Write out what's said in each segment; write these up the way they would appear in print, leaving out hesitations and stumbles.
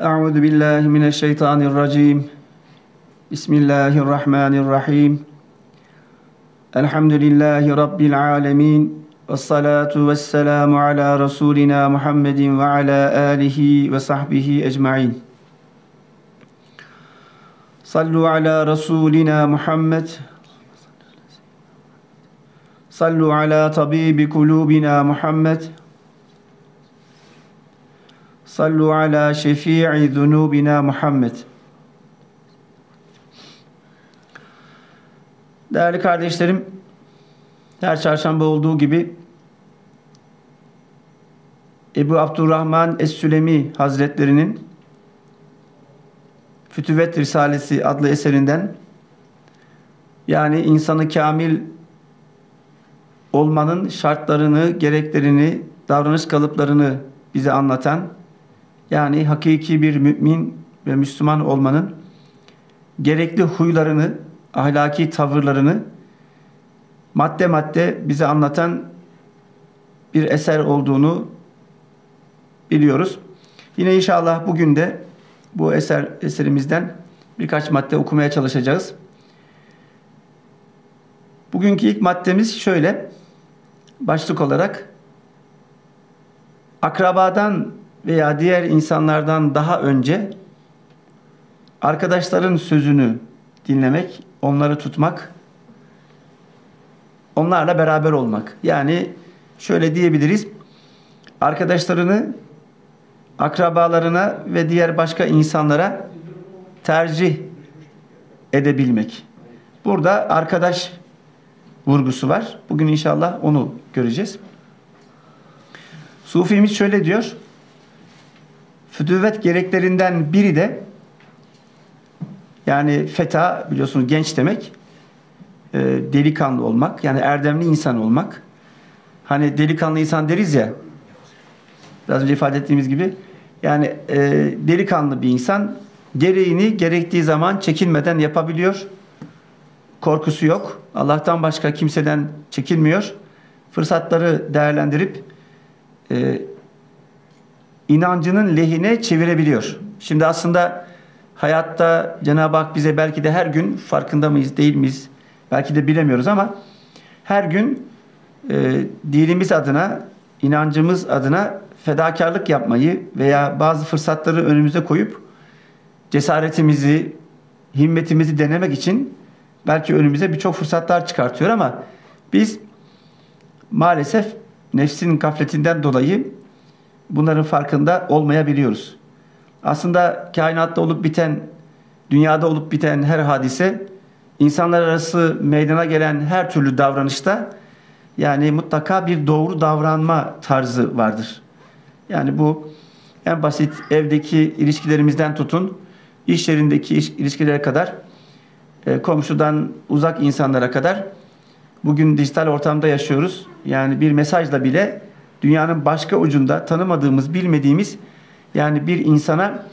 Euzu billahi mineşşeytanirracim. Bismillahirrahmanirrahim. Elhamdülillahi rabbil alamin. Vessalatu vesselamu ala rasulina Muhammedin ve ala alihi ve sahbihi ecmaîn. Sallu ala rasulina Muhammed. Sallu ala tabibi kulubina Muhammed. Sallu ala şefii zunubina Muhammed. Değerli kardeşlerim, her çarşamba olduğu gibi Ebu Abdurrahman Es-Sülemi Hazretlerinin Fütüvet Risalesi adlı eserinden, yani insanı kamil olmanın şartlarını, gereklerini, davranış kalıplarını bize anlatan, yani hakiki bir mümin ve Müslüman olmanın gerekli huylarını, ahlaki tavırlarını madde madde bize anlatan bir eser olduğunu biliyoruz. Yine inşallah bugün de bu eserimizden birkaç madde okumaya çalışacağız. Bugünkü ilk maddemiz şöyle, başlık olarak: akrabadan veya diğer insanlardan daha önce arkadaşların sözünü dinlemek, onları tutmak, onlarla beraber olmak. Yani şöyle diyebiliriz: arkadaşlarını akrabalarına ve diğer başka insanlara tercih edebilmek. Burada arkadaş vurgusu var. Bugün inşallah onu göreceğiz. Sufimiz şöyle diyor: fütüvet gereklerinden biri de, yani feta biliyorsunuz genç demek, delikanlı olmak, yani erdemli insan olmak. Hani delikanlı insan deriz ya, biraz önce ifade ettiğimiz gibi, yani delikanlı bir insan gereğini gerektiği zaman çekinmeden yapabiliyor. Korkusu yok. Allah'tan başka kimseden çekinmiyor. Fırsatları değerlendirip inancının lehine çevirebiliyor. Şimdi aslında hayatta Cenab-ı Hak bize belki de her gün, farkında mıyız değil miyiz, belki de bilemiyoruz ama her gün dinimiz adına, inancımız adına fedakarlık yapmayı veya bazı fırsatları önümüze koyup cesaretimizi, himmetimizi denemek için belki önümüze birçok fırsatlar çıkartıyor ama biz maalesef nefsin gafletinden dolayı bunların farkında olmayabiliyoruz. Aslında kainatta olup biten, dünyada olup biten her hadise, insanlar arası meydana gelen her türlü davranışta yani mutlaka bir doğru davranma tarzı vardır. Yani bu en basit evdeki ilişkilerimizden tutun, iş yerindeki ilişkilere kadar, komşudan uzak insanlara kadar. Bugün dijital ortamda yaşıyoruz. Yani bir mesajla bile dünyanın başka ucunda tanımadığımız, bilmediğimiz, yani bir insana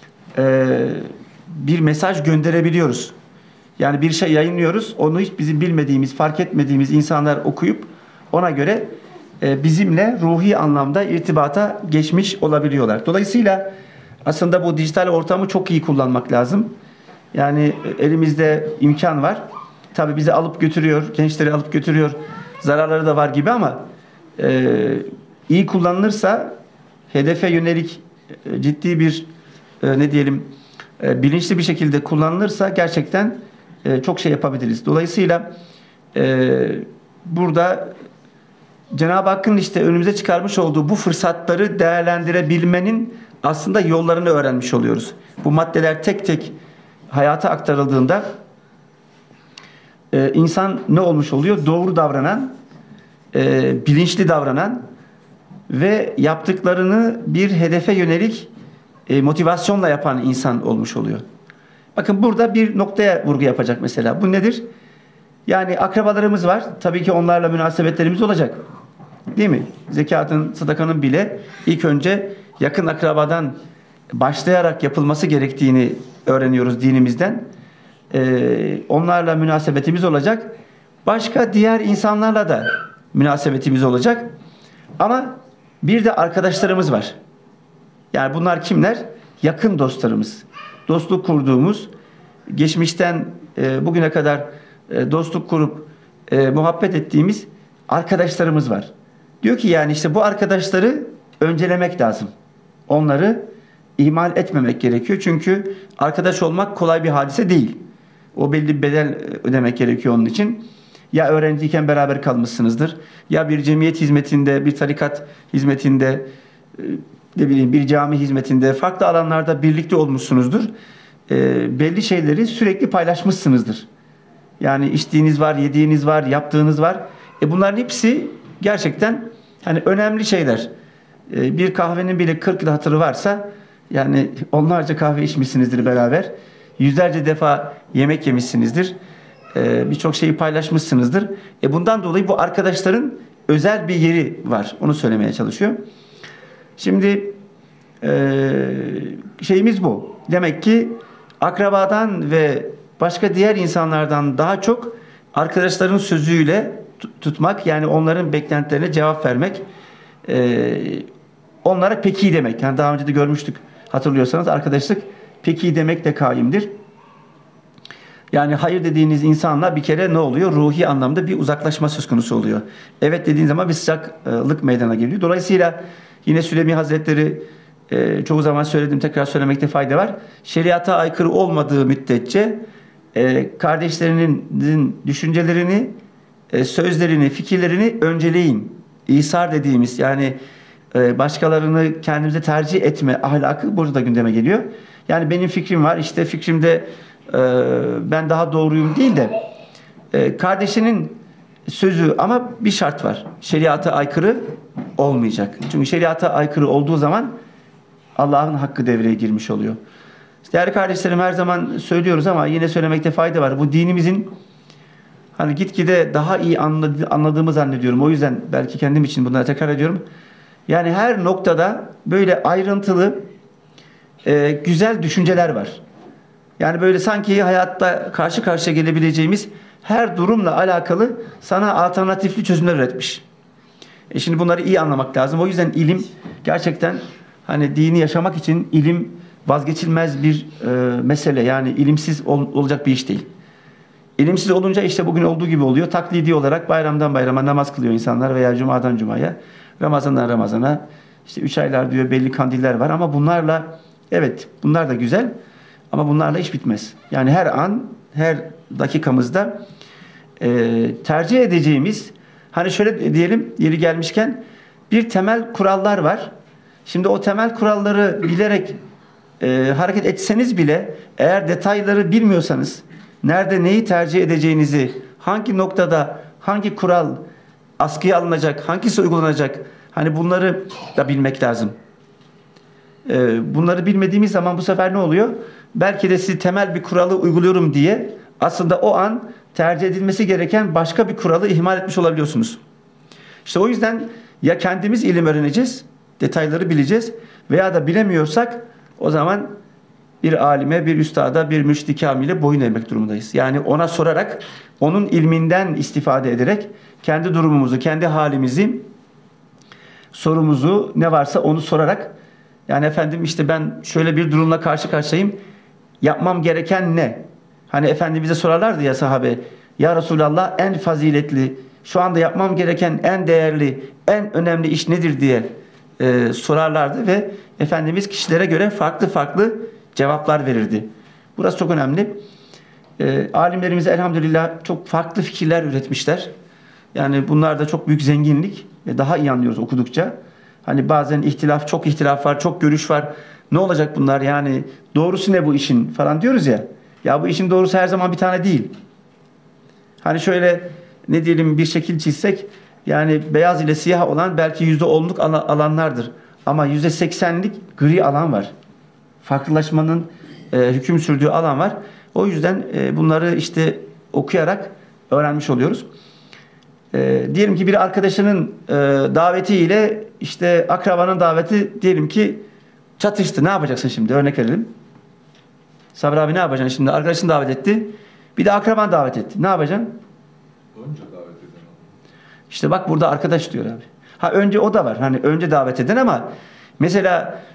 bir mesaj gönderebiliyoruz. Yani bir şey yayınlıyoruz. Onu hiç bizim bilmediğimiz, fark etmediğimiz insanlar okuyup ona göre bizimle ruhi anlamda irtibata geçmiş olabiliyorlar. Dolayısıyla aslında bu dijital ortamı çok iyi kullanmak lazım. Yani elimizde imkan var. Tabii bizi alıp götürüyor, gençleri alıp götürüyor. Zararları da var gibi ama iyi kullanılırsa, hedefe yönelik ciddi bir bilinçli bir şekilde kullanılırsa gerçekten çok şey yapabiliriz. Dolayısıyla burada Cenab-ı Hakk'ın işte önümüze çıkarmış olduğu bu fırsatları değerlendirebilmenin aslında yollarını öğrenmiş oluyoruz. Bu maddeler tek tek hayata aktarıldığında insan ne olmuş oluyor? Doğru davranan, bilinçli davranan ve yaptıklarını bir hedefe yönelik motivasyonla yapan insan olmuş oluyor. Bakın burada bir noktaya vurgu yapacak mesela. Bu nedir? Yani akrabalarımız var. Tabii ki onlarla münasebetlerimiz olacak. Değil mi? Zekatın, sadakanın bile ilk önce yakın akrabadan başlayarak yapılması gerektiğini öğreniyoruz dinimizden. Onlarla münasebetimiz olacak. Başka diğer insanlarla da münasebetimiz olacak. Ama bir de arkadaşlarımız var. Yani bunlar kimler? yakın dostlarımız, dostluk kurduğumuz, geçmişten bugüne kadar dostluk kurup muhabbet ettiğimiz arkadaşlarımız var. Diyor ki yani işte bu arkadaşları öncelemek lazım. Onları ihmal etmemek gerekiyor. Çünkü arkadaş olmak kolay bir hadise değil. O belli bir bedel ödemek gerekiyor onun için. Ya öğrenciyken beraber kalmışsınızdır. Ya bir cemiyet hizmetinde, bir tarikat hizmetinde, ne bileyim bir cami hizmetinde, farklı alanlarda birlikte olmuşsunuzdur. Belli şeyleri sürekli paylaşmışsınızdır. Yani içtiğiniz var, yediğiniz var, yaptığınız var. Bunların hepsi gerçekten hani önemli şeyler. Bir kahvenin bile 40 yıl hatırı varsa yani onlarca kahve içmişsinizdir beraber. Yüzlerce defa yemek yemişsinizdir. Birçok şeyi paylaşmışsınızdır. Bundan dolayı bu arkadaşların özel bir yeri var. Onu söylemeye çalışıyor. Şimdi şeyimiz bu. Demek ki akrabadan ve başka diğer insanlardan daha çok arkadaşların sözüyle tutmak, yani onların beklentilerine cevap vermek, onlara peki demek. Yani daha önce de görmüştük, hatırlıyorsanız arkadaşlık peki demek de kaimdir. Yani hayır dediğiniz insanla bir kere ne oluyor? Ruhi anlamda bir uzaklaşma söz konusu oluyor. Evet dediğin zaman bir sıcaklık meydana geliyor. Dolayısıyla yine Süleymi Hazretleri çoğu zaman söyledim, tekrar söylemekte fayda var. Şeriata aykırı olmadığı müddetçe kardeşlerinin düşüncelerini, sözlerini, fikirlerini önceleyin. İsar dediğimiz, yani başkalarını kendimize tercih etme ahlakı burada gündeme geliyor. Yani benim fikrim var, işte fikrimde ben daha doğruyum değil de kardeşinin sözü, ama bir şart var. Şeriata aykırı olmayacak. Çünkü şeriata aykırı olduğu zaman Allah'ın hakkı devreye girmiş oluyor. Değerli kardeşlerim, her zaman söylüyoruz ama yine söylemekte fayda var. Bu dinimizin hani gitgide daha iyi anladığımı zannediyorum. O yüzden belki kendim için bunları tekrar ediyorum. Yani her noktada böyle ayrıntılı, güzel düşünceler var. Yani böyle sanki hayatta karşı karşıya gelebileceğimiz her durumla alakalı sana alternatifli çözümler üretmiş. Şimdi bunları iyi anlamak lazım. O yüzden ilim gerçekten, hani dini yaşamak için ilim vazgeçilmez bir mesele. Yani ilimsiz olacak bir iş değil. İlimsiz olunca işte bugün olduğu gibi oluyor. Taklidi olarak bayramdan bayrama namaz kılıyor insanlar veya cumadan cumaya, Ramazandan Ramazana. İşte 3 aylar diyor, belli kandiller var ama bunlarla, evet bunlar da güzel ama bunlarla iş bitmez. Yani her an, her dakikamızda tercih edeceğimiz, hani şöyle diyelim, yeri gelmişken bir temel kurallar var. Şimdi o temel kuralları bilerek hareket etseniz bile, eğer detayları bilmiyorsanız, nerede neyi tercih edeceğinizi, hangi noktada hangi kural askıya alınacak, hangisi uygulanacak, hani bunları da bilmek lazım. Bunları bilmediğimiz zaman bu sefer ne oluyor? Belki de siz temel bir kuralı uyguluyorum diye aslında o an tercih edilmesi gereken başka bir kuralı ihmal etmiş olabiliyorsunuz. İşte o yüzden ya kendimiz ilim öğreneceğiz, detayları bileceğiz, veya da bilemiyorsak o zaman bir alime, bir üstada, bir mürşid-i kamile boyun eğmek durumundayız. Yani ona sorarak, onun ilminden istifade ederek kendi durumumuzu, kendi halimizi, sorumuzu ne varsa onu sorarak, yani efendim işte ben şöyle bir durumla karşı karşıyayım, yapmam gereken ne? Hani Efendimiz'e sorarlardı ya sahabe, ya Resulallah en faziletli, şu anda yapmam gereken en değerli, en önemli iş nedir diye sorarlardı ve Efendimiz kişilere göre farklı farklı cevaplar verirdi. Burası çok önemli. Alimlerimiz elhamdülillah çok farklı fikirler üretmişler. Yani bunlar da çok büyük zenginlik ve daha iyi anlıyoruz okudukça. Hani bazen ihtilaf, çok ihtilaf var, çok görüş var. Ne olacak bunlar, yani doğrusu ne bu işin falan diyoruz ya. Ya bu işin doğrusu her zaman bir tane değil. Hani şöyle ne diyelim, bir şekil çizsek, yani beyaz ile siyah olan belki %10'luk alanlardır. Ama %80'lik gri alan var. Farklılaşmanın hüküm sürdüğü alan var. O yüzden bunları işte okuyarak öğrenmiş oluyoruz. Diyelim ki bir arkadaşının davetiyle işte akrabanın daveti diyelim ki çatıştı. Ne yapacaksın şimdi? Örnek verelim. Sabri abi ne yapacaksın şimdi? Arkadaşın davet etti. Bir de akraban davet etti. Ne yapacaksın? Önce davet eden. İşte bak burada arkadaş diyor abi. Ha önce o da var. Hani önce davet eden ama mesela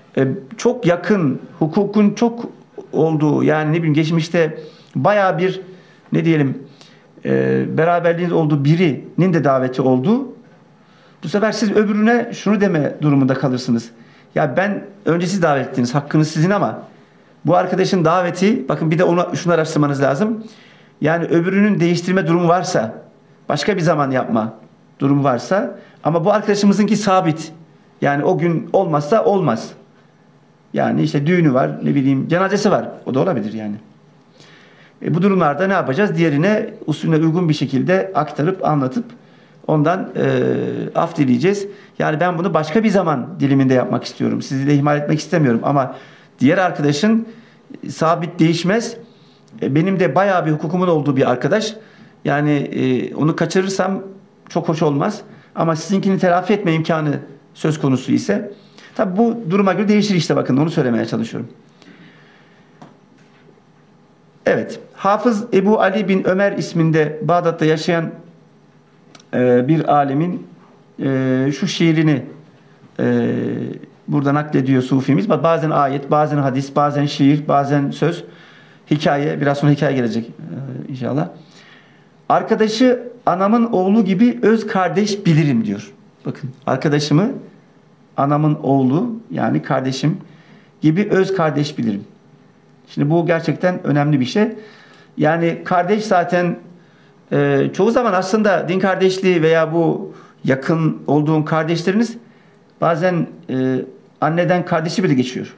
çok yakın, hukukun çok olduğu, yani ne bileyim geçmişte bayağı bir ne diyelim beraberliğiniz olduğu birinin de daveti olduğu, bu sefer siz öbürüne şunu deme durumunda kalırsınız. Ya ben önce siz davet ettiniz, hakkınız sizin, ama bu arkadaşın daveti, bakın bir de onu şunu araştırmanız lazım. Yani öbürünün değiştirme durumu varsa, başka bir zaman yapma durumu varsa, ama bu arkadaşımızınki sabit. Yani o gün olmazsa olmaz. Yani işte düğünü var, ne bileyim cenazesi var. O da olabilir yani. Bu durumlarda ne yapacağız? Diğerine usulüne uygun bir şekilde aktarıp anlatıp ondan af dileyeceğiz. Yani ben bunu başka bir zaman diliminde yapmak istiyorum. Sizi de ihmal etmek istemiyorum. Ama diğer arkadaşın sabit değişmez. Benim de bayağı bir hukukumun olduğu bir arkadaş. Yani onu kaçırırsam çok hoş olmaz. Ama sizinkini telafi etme imkanı söz konusu ise, tabi bu duruma göre değişir işte, bakın onu söylemeye çalışıyorum. Evet. Hafız Ebu Ali bin Ömer isminde Bağdat'ta yaşayan bir alemin şu şiirini burada naklediyor Sufimiz. Bazen ayet, bazen hadis, bazen şiir, bazen söz, hikaye. Biraz sonra hikaye gelecek inşallah. Arkadaşı anamın oğlu gibi öz kardeş bilirim diyor. Bakın, arkadaşımı anamın oğlu, yani kardeşim gibi öz kardeş bilirim. Şimdi bu gerçekten önemli bir şey. Yani kardeş zaten çoğu zaman aslında din kardeşliği veya bu yakın olduğun kardeşleriniz bazen anneden kardeşi bile geçiyor.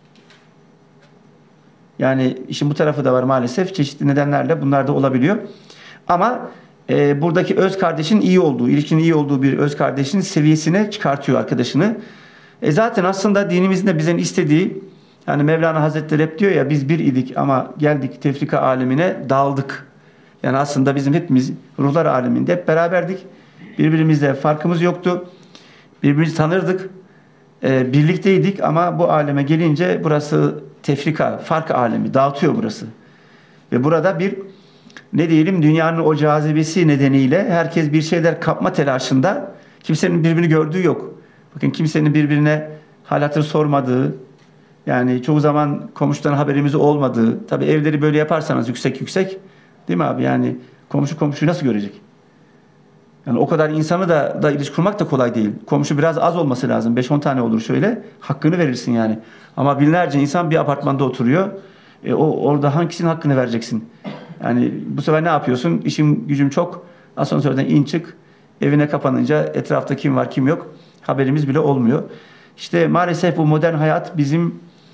Yani işin bu tarafı da var maalesef. Çeşitli nedenlerle bunlar da olabiliyor. Ama buradaki öz kardeşin iyi olduğu, ilişkinin iyi olduğu bir öz kardeşin seviyesine çıkartıyor arkadaşını. Zaten aslında dinimizin de bizden istediği, yani Mevlana Hazretleri hep diyor ya, biz bir idik ama geldik tefrika alemine dağıldık. Yani aslında bizim hepimiz ruhlar aleminde hep beraberdik. Birbirimizle farkımız yoktu. Birbirimizi tanırdık. Birlikteydik ama bu aleme gelince burası tefrika, fark alemi. Dağıtıyor burası. Ve burada bir ne diyelim, dünyanın o cazibesi nedeniyle herkes bir şeyler kapma telaşında, kimsenin birbirini gördüğü yok. Bakın, kimsenin birbirine hal hatır sormadığı, yani çoğu zaman komşudan haberimiz olmadığı, tabii evleri böyle yaparsanız yüksek yüksek, değil mi abi? Yani komşu komşuyu nasıl görecek? Yani o kadar insanı da ilişki kurmak da kolay değil. Komşu biraz az olması lazım. 5-10 tane olur şöyle. Hakkını verirsin yani. Ama binlerce insan bir apartmanda oturuyor. Orada hangisinin hakkını vereceksin? Yani bu sefer ne yapıyorsun? İşim gücüm çok. Asansörden in çık. Evine kapanınca etrafta kim var kim yok haberimiz bile olmuyor. İşte maalesef bu modern hayat bizim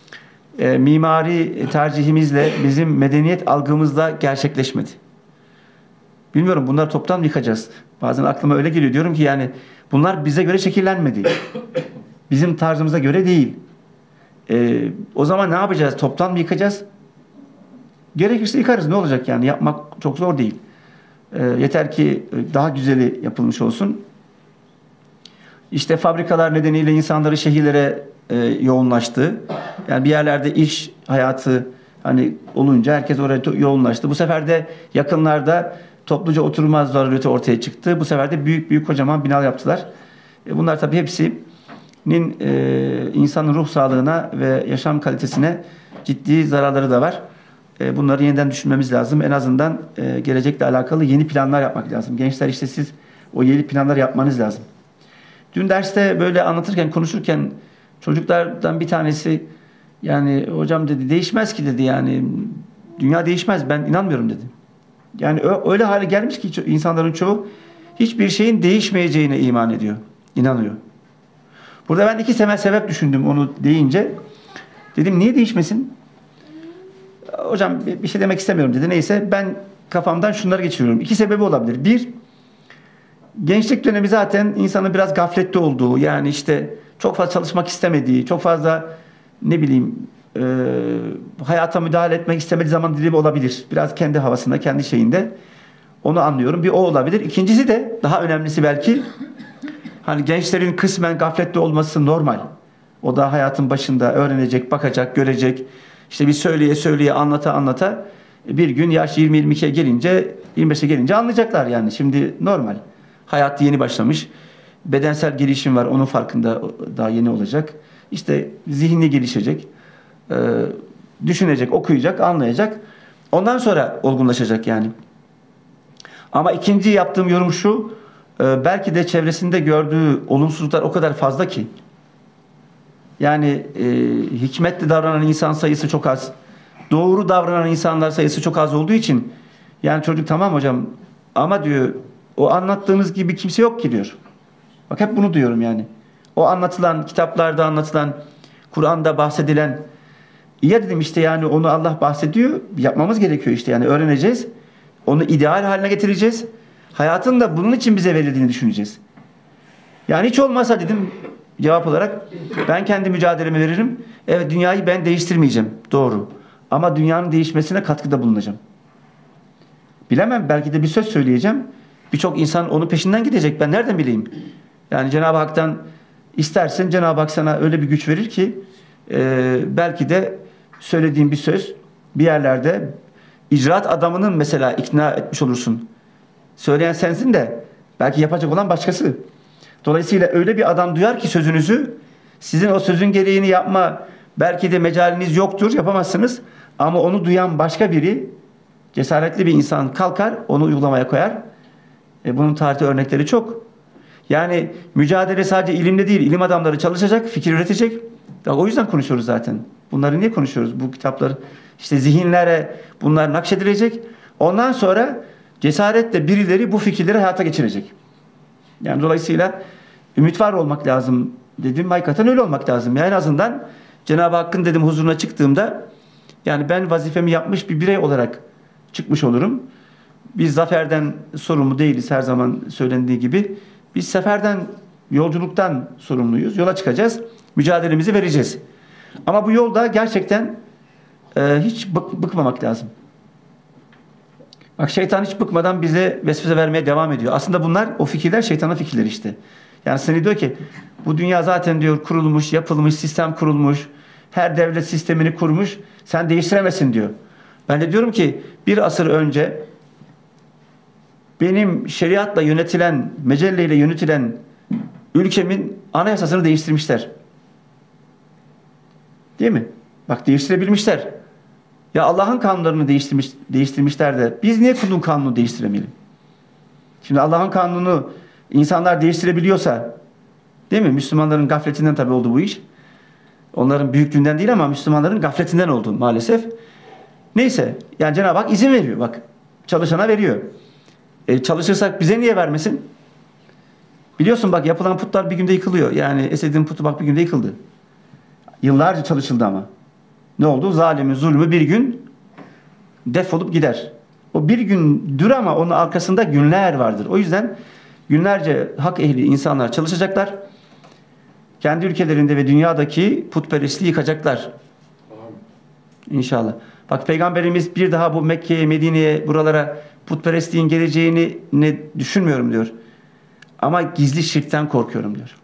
mimari tercihimizle, bizim medeniyet algımızla gerçekleşmedi. Bilmiyorum, bunları toptan mı yıkacağız? Bazen aklıma öyle geliyor. Diyorum ki yani bunlar bize göre şekillenmedi. Bizim tarzımıza göre değil. O zaman ne yapacağız? Toptan mı yıkacağız? Gerekirse yıkarız. Ne olacak yani? Yapmak çok zor değil. Yeter ki daha güzeli yapılmış olsun. İşte fabrikalar nedeniyle insanları şehirlere yoğunlaştı. Yani bir yerlerde iş hayatı hani olunca herkes oraya yoğunlaştı. Bu sefer de yakınlarda topluca oturma zarureti ortaya çıktı. Bu sefer de büyük büyük kocaman bina yaptılar. Bunlar tabii hepsinin insanın ruh sağlığına ve yaşam kalitesine ciddi zararları da var. Bunları yeniden düşünmemiz lazım. En azından gelecekle alakalı yeni planlar yapmak lazım. Gençler, işte siz o yeni planlar yapmanız lazım. Dün derste böyle anlatırken, konuşurken çocuklardan bir tanesi, yani hocam dedi, değişmez ki dedi, yani dünya değişmez, ben inanmıyorum dedi. Yani öyle hale gelmiş ki insanların çoğu hiçbir şeyin değişmeyeceğine iman ediyor, inanıyor. Burada ben iki temel sebep düşündüm onu deyince. Dedim niye değişmesin? Hocam bir şey demek istemiyorum dedi. Neyse, ben kafamdan şunları geçiriyorum. İki sebebi olabilir. Bir, gençlik dönemi zaten insanın biraz gaflette olduğu, yani işte çok fazla çalışmak istemediği, çok fazla ne bileyim hayata müdahale etmek istemediği zaman dilimi olabilir. Biraz kendi havasında, kendi şeyinde. Onu anlıyorum. Bir o olabilir. İkincisi de daha önemlisi belki, hani gençlerin kısmen gaflette olması normal. O da hayatın başında öğrenecek, bakacak, görecek. İşte bir söyleye anlata bir gün yaş 20-22'ye gelince, 25'e gelince anlayacaklar yani. Şimdi normal. Hayat yeni başlamış. Bedensel gelişim var. Onun farkında daha yeni olacak. işte zihni gelişecek, düşünecek, okuyacak, anlayacak. Ondan sonra olgunlaşacak yani. Ama ikinci yaptığım yorum şu, belki de çevresinde gördüğü olumsuzluklar o kadar fazla ki, yani hikmetli davranan insan sayısı çok az, doğru davranan insanlar sayısı çok az olduğu için, yani çocuk tamam hocam ama diyor o anlattığınız gibi kimse yok ki diyor. Bak hep bunu diyorum yani. O anlatılan, kitaplarda anlatılan, Kur'an'da bahsedilen, ya dedim işte yani onu Allah bahsediyor, yapmamız gerekiyor işte yani öğreneceğiz. Onu ideal haline getireceğiz. Hayatın da bunun için bize verildiğini düşüneceğiz. Yani hiç olmazsa dedim cevap olarak ben kendi mücadelemi veririm. Evet dünyayı ben değiştirmeyeceğim. Doğru. Ama dünyanın değişmesine katkıda bulunacağım. Bilemem belki de bir söz söyleyeceğim. Birçok insan onun peşinden gidecek. Ben nereden bileyim? Yani Cenab-ı Hak'tan istersen Cenab-ı Hak sana öyle bir güç verir ki belki de söylediğin bir söz bir yerlerde icraat adamının mesela ikna etmiş olursun. Söyleyen sensin de belki yapacak olan başkası. Dolayısıyla öyle bir adam duyar ki sözünüzü, sizin o sözün gereğini yapma belki de mecaliniz yoktur, yapamazsınız. Ama onu duyan başka biri, cesaretli bir insan kalkar, onu uygulamaya koyar. Bunun tarihte örnekleri çok. Yani mücadele sadece ilimle değil, ilim adamları çalışacak, fikir üretecek. O yüzden konuşuyoruz zaten. Bunları niye konuşuyoruz? Bu kitaplar işte zihinlere bunlar nakşedilecek. Ondan sonra cesaretle birileri bu fikirleri hayata geçirecek. Yani dolayısıyla ümit var olmak lazım dedim. Hakikaten öyle olmak lazım. Yani en azından Cenab-ı Hakk'ın dedim huzuruna çıktığımda yani ben vazifemi yapmış bir birey olarak çıkmış olurum. Biz zaferden sorumlu değiliz her zaman söylendiği gibi. Biz seferden, yolculuktan sorumluyuz. Yola çıkacağız. Mücadelemizi vereceğiz. Ama bu yolda gerçekten hiç bıkmamak lazım. Bak şeytan hiç bıkmadan bize vesvese vermeye devam ediyor. Aslında bunlar o fikirler şeytanın fikirleri işte. Yani seni diyor ki bu dünya zaten diyor kurulmuş, yapılmış, sistem kurulmuş. Her devlet sistemini kurmuş. Sen değiştiremezsin diyor. Ben de diyorum ki bir asır önce benim şeriatla yönetilen, mecelleyle yönetilen ülkemin anayasasını değiştirmişler. Değil mi? Bak değiştirebilmişler. Ya Allah'ın kanunlarını değiştirmişler de biz niye kulun kanunu değiştiremeyelim? Şimdi Allah'ın kanununu insanlar değiştirebiliyorsa, değil mi? Müslümanların gafletinden tabii oldu bu iş. Onların büyüklüğünden değil ama Müslümanların gafletinden oldu maalesef. Neyse yani Cenab-ı Hak izin veriyor bak. Çalışana veriyor. Çalışırsak bize niye vermesin? Biliyorsun bak yapılan putlar bir günde yıkılıyor. Yani Esed'in putu bak bir günde yıkıldı. Yıllarca çalışıldı ama. Ne oldu? Zalimin zulmü bir gün defolup gider. O bir gündür ama onun arkasında günler vardır. O yüzden günlerce hak ehli insanlar çalışacaklar. Kendi ülkelerinde ve dünyadaki putperestliği yıkacaklar. İnşallah. Bak Peygamberimiz bir daha bu Mekke'ye, Medine'ye, buralara putperestliğin geleceğini ne düşünmüyorum diyor. Ama gizli şirkten korkuyorum diyor.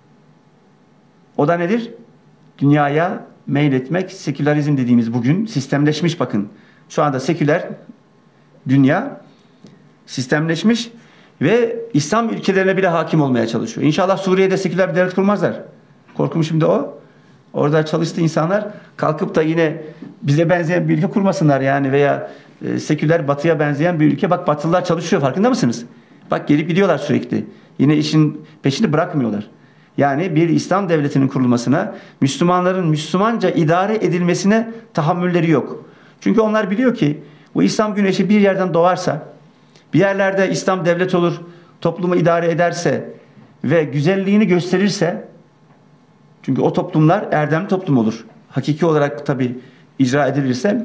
O da nedir? Dünyaya meyletmek, sekülerizm dediğimiz bugün sistemleşmiş bakın. Şu anda seküler dünya sistemleşmiş ve İslam ülkelerine bile hakim olmaya çalışıyor. İnşallah Suriye'de seküler bir devlet kurmazlar. Korkum şimdi o. Orada çalıştığı insanlar kalkıp da yine bize benzeyen bir ülke kurmasınlar yani veya seküler batıya benzeyen bir ülke. Bak batılılar çalışıyor farkında mısınız? Bak gelip gidiyorlar sürekli. Yine işin peşini bırakmıyorlar. Yani bir İslam devletinin kurulmasına, Müslümanların Müslümanca idare edilmesine tahammülleri yok. Çünkü onlar biliyor ki bu İslam güneşi bir yerden doğarsa, bir yerlerde İslam devlet olur, toplumu idare ederse ve güzelliğini gösterirse, çünkü o toplumlar erdemli toplum olur. Hakiki olarak tabi icra edilirse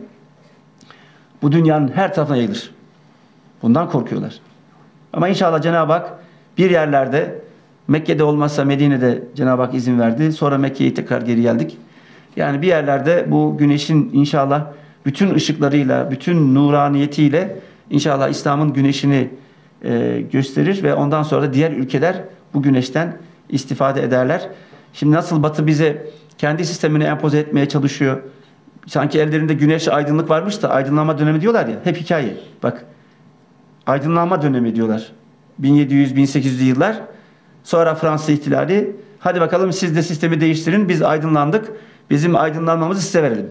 bu dünyanın her tarafına yayılır. Bundan korkuyorlar. Ama inşallah Cenab-ı Hak bir yerlerde, Mekke'de olmazsa Medine'de Cenab-ı Hak izin verdi. Sonra Mekke'ye tekrar geri geldik. Yani bir yerlerde bu güneşin inşallah bütün ışıklarıyla, bütün nuraniyetiyle inşallah İslam'ın güneşini gösterir ve ondan sonra da diğer ülkeler bu güneşten istifade ederler. Şimdi nasıl Batı bize kendi sistemini empoze etmeye çalışıyor. Sanki ellerinde güneş aydınlık varmış da aydınlanma dönemi diyorlar ya. Hep hikaye. Bak aydınlanma dönemi diyorlar. 1700-1800'lü yıllar. Sonra Fransız ihtilali. Hadi bakalım siz de sistemi değiştirin. Biz aydınlandık. Bizim aydınlanmamızı size verelim.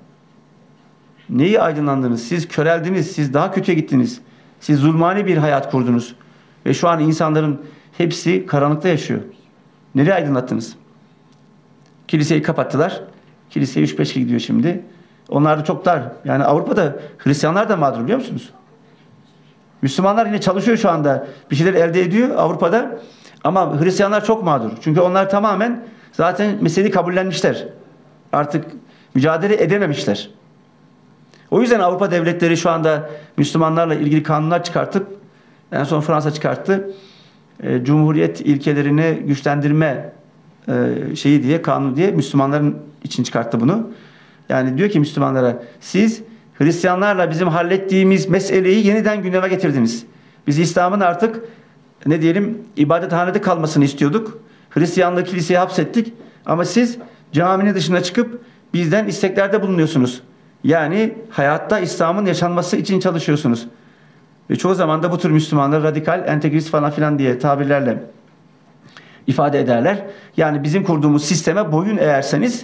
Neyi aydınlandınız? Siz köreldiniz. Siz daha kötüye gittiniz. Siz zulmani bir hayat kurdunuz. Ve şu an insanların hepsi karanlıkta yaşıyor. Nereye aydınlattınız? Kiliseyi kapattılar. Kiliseye 3-5 kişi gidiyor şimdi. Onlar da çok dar. Yani Avrupa'da Hristiyanlar da mağdur, biliyor musunuz? Müslümanlar yine çalışıyor şu anda. Bir şeyler elde ediyor Avrupa'da. Ama Hristiyanlar çok mağdur. Çünkü onlar tamamen zaten meseleyi kabullenmişler. Artık mücadele edememişler. O yüzden Avrupa devletleri şu anda Müslümanlarla ilgili kanunlar çıkartıp, en son Fransa çıkarttı, Cumhuriyet ilkelerini güçlendirme şeyi diye, kanunu diye Müslümanların için çıkarttı bunu. Yani diyor ki Müslümanlara, siz Hristiyanlarla bizim hallettiğimiz meseleyi yeniden gündeme getirdiniz. Biz İslam'ın artık ne diyelim ibadethanede kalmasını istiyorduk. Hristiyanlığı kiliseye hapsettik. Ama siz caminin dışına çıkıp bizden isteklerde bulunuyorsunuz. Yani hayatta İslam'ın yaşanması için çalışıyorsunuz. Ve çoğu zaman da bu tür Müslümanlar radikal, entegrist falan filan diye tabirlerle ifade ederler. Yani bizim kurduğumuz sisteme boyun eğerseniz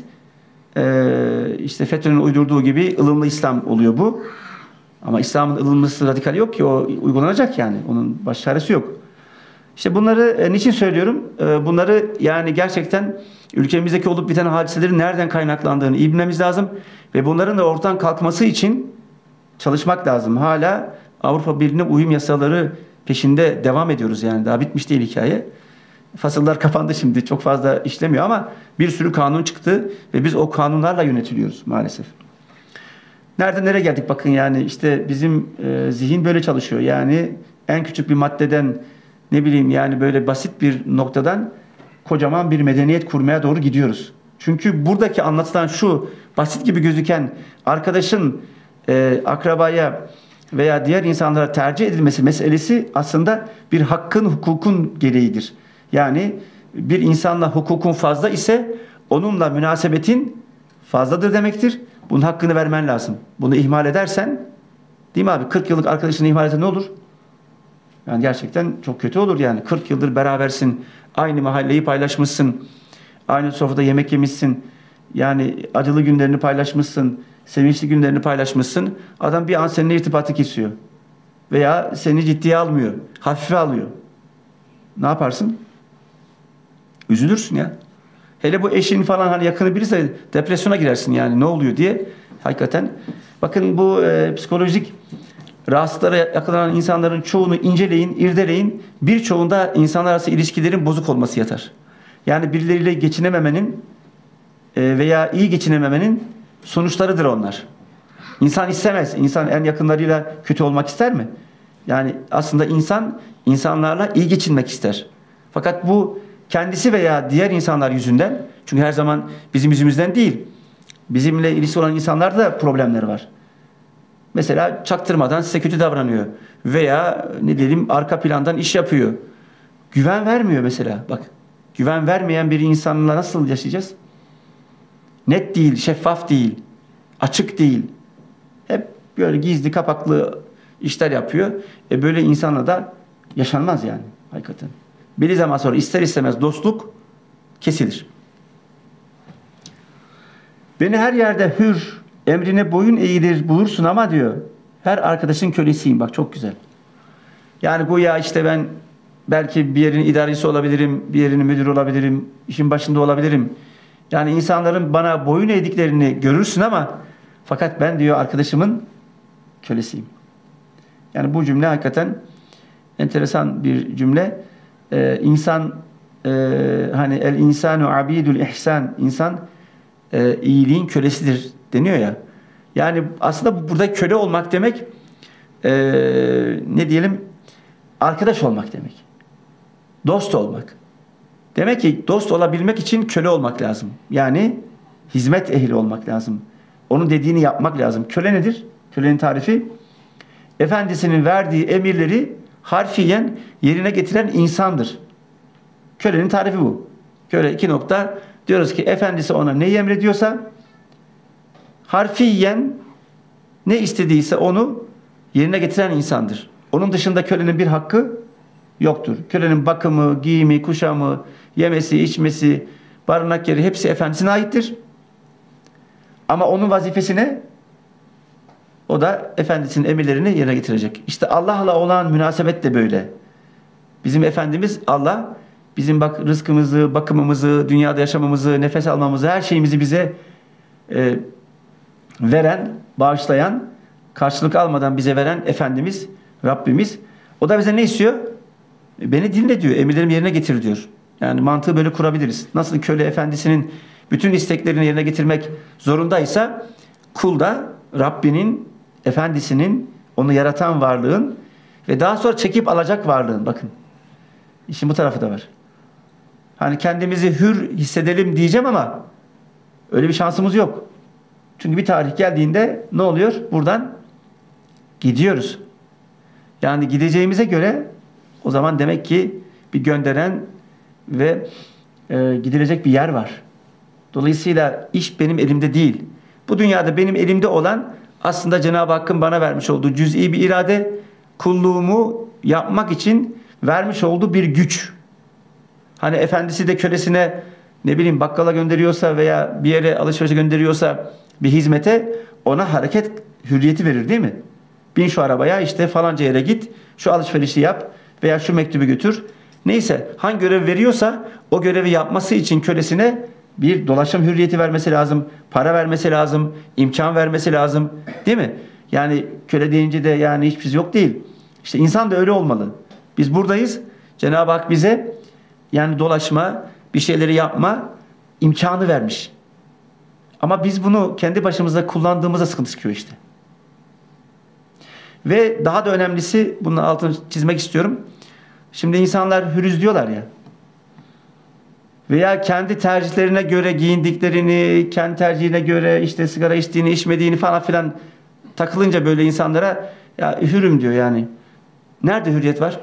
işte FETÖ'nün uydurduğu gibi ılımlı İslam oluyor bu. Ama İslam'ın ılımlısı radikali yok ki, o uygulanacak yani. Onun baş çaresi yok. İşte bunları niçin söylüyorum? Bunları yani gerçekten ülkemizdeki olup biten hadiselerin nereden kaynaklandığını iyi bilmemiz lazım. Ve bunların da ortadan kalkması için çalışmak lazım. Hala Avrupa Birliği'ne uyum yasaları peşinde devam ediyoruz yani. Daha bitmiş değil hikaye. Fasıllar kapandı şimdi. Çok fazla işlemiyor ama bir sürü kanun çıktı ve biz o kanunlarla yönetiliyoruz maalesef. Nereden nereye geldik bakın yani işte bizim zihin böyle çalışıyor. Yani en küçük bir maddeden ne bileyim yani böyle basit bir noktadan kocaman bir medeniyet kurmaya doğru gidiyoruz. Çünkü buradaki anlatılan şu basit gibi gözüken arkadaşın akrabaya veya diğer insanlara tercih edilmesi meselesi aslında bir hakkın, hukukun gereğidir. Yani bir insanla hukukun fazla ise onunla münasebetin fazladır demektir. Bunun hakkını vermen lazım. Bunu ihmal edersen, değil mi abi? 40 yıllık arkadaşını ihmal etse ne olur? Yani gerçekten çok kötü olur yani. 40 yıldır berabersin. Aynı mahalleyi paylaşmışsın. Aynı sofrada yemek yemişsin. Yani acılı günlerini paylaşmışsın. Sevinçli günlerini paylaşmışsın. Adam bir an seninle irtibatı kesiyor. Veya seni ciddiye almıyor. Hafife alıyor. Ne yaparsın? Üzülürsün ya. Hele bu eşin falan hani yakını birisi depresyona girersin yani ne oluyor diye. Hakikaten. Bakın bu psikolojik rahatsızlara yakalanan insanların çoğunu inceleyin, irdeleyin. Birçoğunda insanlar arası ilişkilerin bozuk olması yatar. Yani birileriyle geçinememenin veya iyi geçinememenin sonuçlarıdır onlar. İnsan istemez. İnsan en yakınlarıyla kötü olmak ister mi? Yani aslında insan insanlarla iyi geçinmek ister. Fakat bu kendisi veya diğer insanlar yüzünden, çünkü her zaman bizim yüzümüzden değil, bizimle ilgisi olan insanlarda da problemler var. Mesela çaktırmadan size kötü davranıyor veya ne diyelim arka plandan iş yapıyor. Güven vermiyor mesela. Bak, güven vermeyen bir insanla nasıl yaşayacağız? Net değil, şeffaf değil, açık değil. Hep böyle gizli kapaklı işler yapıyor. Böyle insanla da yaşanmaz yani hakikaten. Bir zaman sonra ister istemez dostluk kesilir. Beni her yerde hür, emrine boyun eğilir bulursun ama diyor, her arkadaşın kölesiyim. Bak çok güzel. Yani güya işte ben belki bir yerin idarecisi olabilirim, bir yerin müdürü olabilirim, işin başında olabilirim. Yani insanların bana boyun eğdiklerini görürsün ama fakat ben diyor arkadaşımın kölesiyim. Yani bu cümle hakikaten enteresan bir cümle. İnsan hani el insanu abidul ihsan, insan iyiliğin kölesidir deniyor ya. Yani aslında burada köle olmak demek ne diyelim arkadaş olmak demek. Dost olmak. Demek ki dost olabilmek için köle olmak lazım. Yani hizmet ehli olmak lazım. Onun dediğini yapmak lazım. Köle nedir? Kölenin tarifi efendisinin verdiği emirleri harfiyen yerine getiren insandır. Kölenin tarifi bu. Köle 2 nokta. Diyoruz ki efendisi ona neyi emrediyorsa harfiyen ne istediyse onu yerine getiren insandır. Onun dışında kölenin bir hakkı yoktur. Kölenin bakımı, giyimi, kuşamı, yemesi, içmesi, barınak yeri hepsi efendisine aittir. Ama onun vazifesi ne? O da efendisinin emirlerini yerine getirecek. İşte Allah'la olan münasebet de böyle. Bizim Efendimiz Allah, bizim rızkımızı, bakımımızı, dünyada yaşamamızı, nefes almamızı, her şeyimizi bize veren, bağışlayan, karşılık almadan bize veren Efendimiz, Rabbimiz. O da bize ne istiyor? Beni dinle diyor, emirlerimi yerine getir diyor. Yani mantığı böyle kurabiliriz. Nasıl köle efendisinin bütün isteklerini yerine getirmek zorundaysa, kul da Rabbinin, efendisinin, onu yaratan varlığın ve daha sonra çekip alacak varlığın. Bakın, işin bu tarafı da var. Hani kendimizi hür hissedelim diyeceğim ama öyle bir şansımız yok. Çünkü bir tarih geldiğinde ne oluyor? Buradan gidiyoruz. Yani gideceğimize göre o zaman demek ki bir gönderen ve gidilecek bir yer var. Dolayısıyla iş benim elimde değil. Bu dünyada benim elimde olan aslında Cenab-ı Hakk'ın bana vermiş olduğu cüz'i bir irade, kulluğumu yapmak için vermiş olduğu bir güç. Hani efendisi de kölesine ne bileyim bakkala gönderiyorsa veya bir yere alışverişe gönderiyorsa bir hizmete, ona hareket hürriyeti verir değil mi? Bin şu arabaya, işte falanca yere git, şu alışverişi yap veya şu mektubu götür. Neyse hangi görev veriyorsa o görevi yapması için kölesine bir dolaşım hürriyeti vermesi lazım, para vermesi lazım, imkan vermesi lazım değil mi? Yani köle deyince de yani hiçbir şey yok değil. İşte insan da öyle olmalı. Biz buradayız. Cenab-ı Hak bize yani dolaşma, bir şeyleri yapma imkanı vermiş. Ama biz bunu kendi başımıza kullandığımızda sıkıntı çıkıyor işte. Ve daha da önemlisi, bunun altını çizmek istiyorum. Şimdi insanlar hürüz diyorlar ya. Veya kendi tercihlerine göre giyindiklerini, kendi tercihine göre işte sigara içtiğini, içmediğini falan filan takılınca böyle insanlara ya hürüm diyor yani. Nerede hürriyet var?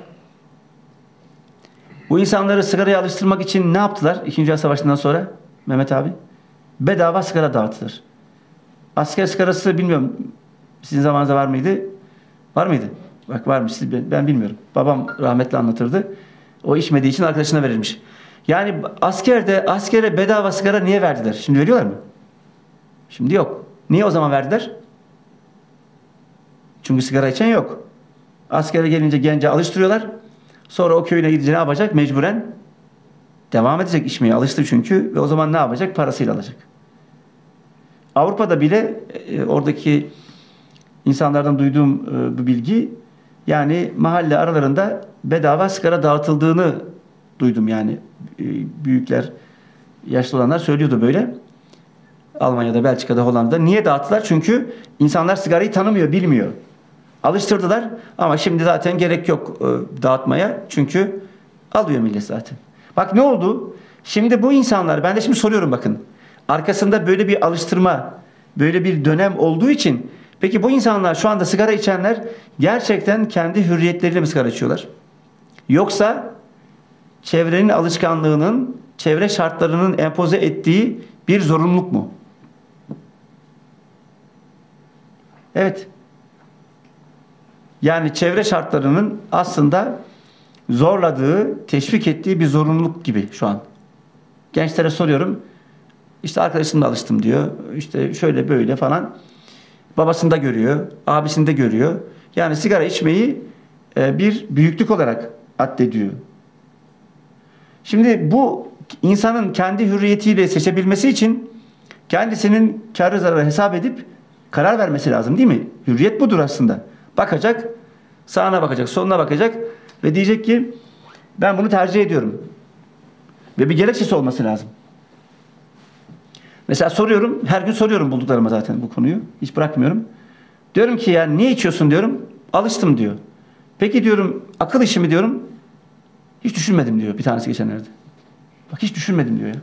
Bu insanları sigaraya alıştırmak için ne yaptılar 2. Dünya Savaşı'ndan sonra Mehmet abi? Bedava sigara dağıttılar. Asker sigarası bilmiyorum sizin zamanınızda var mıydı? Var mıydı? Bak varmış, ben bilmiyorum. Babam rahmetli anlatırdı. O içmediği için arkadaşına verilmiş. Yani askere bedava sigara niye verdiler? Şimdi veriyorlar mı? Şimdi yok. Niye o zaman verdiler? Çünkü sigara içen yok. Askere gelince gence alıştırıyorlar. Sonra o köyüne gidince ne yapacak? Mecburen devam edecek içmeye. Alıştı çünkü. Ve o zaman ne yapacak? Parasıyla alacak. Avrupa'da bile oradaki insanlardan duyduğum bu bilgi, yani mahalle aralarında bedava sigara dağıtıldığını duydum yani. Büyükler, yaşlı olanlar söylüyordu böyle. Almanya'da, Belçika'da, Hollanda'da. Niye dağıttılar? Çünkü insanlar sigarayı tanımıyor, bilmiyor. Alıştırdılar ama şimdi zaten gerek yok dağıtmaya. Çünkü alıyor millet zaten. Bak ne oldu? Şimdi bu insanlar, ben de şimdi soruyorum bakın. Arkasında böyle bir alıştırma, böyle bir dönem olduğu için, peki bu insanlar şu anda sigara içenler gerçekten kendi hürriyetleriyle mi sigara içiyorlar? Yoksa çevrenin alışkanlığının, çevre şartlarının empoze ettiği bir zorunluluk mu? Evet. Yani çevre şartlarının aslında zorladığı, teşvik ettiği bir zorunluluk gibi şu an. Gençlere soruyorum. İşte arkadaşımla alıştım diyor. İşte şöyle böyle falan. Babasında görüyor, abisinde görüyor. Yani sigara içmeyi bir büyüklük olarak addediyor. Şimdi bu insanın kendi hürriyetiyle seçebilmesi için kendisinin kârı zararı hesap edip karar vermesi lazım değil mi? Hürriyet budur aslında. Bakacak, sağına bakacak, soluna bakacak ve diyecek ki ben bunu tercih ediyorum. Ve bir gerekçesi olması lazım. Mesela soruyorum, her gün soruyorum bulduklarıma zaten bu konuyu. Hiç bırakmıyorum. Diyorum ki ya niye içiyorsun diyorum. Alıştım diyor. Peki diyorum akıl işi mi diyorum. Hiç düşünmedim diyor bir tanesi geçenlerde. Bak hiç düşünmedim diyor ya.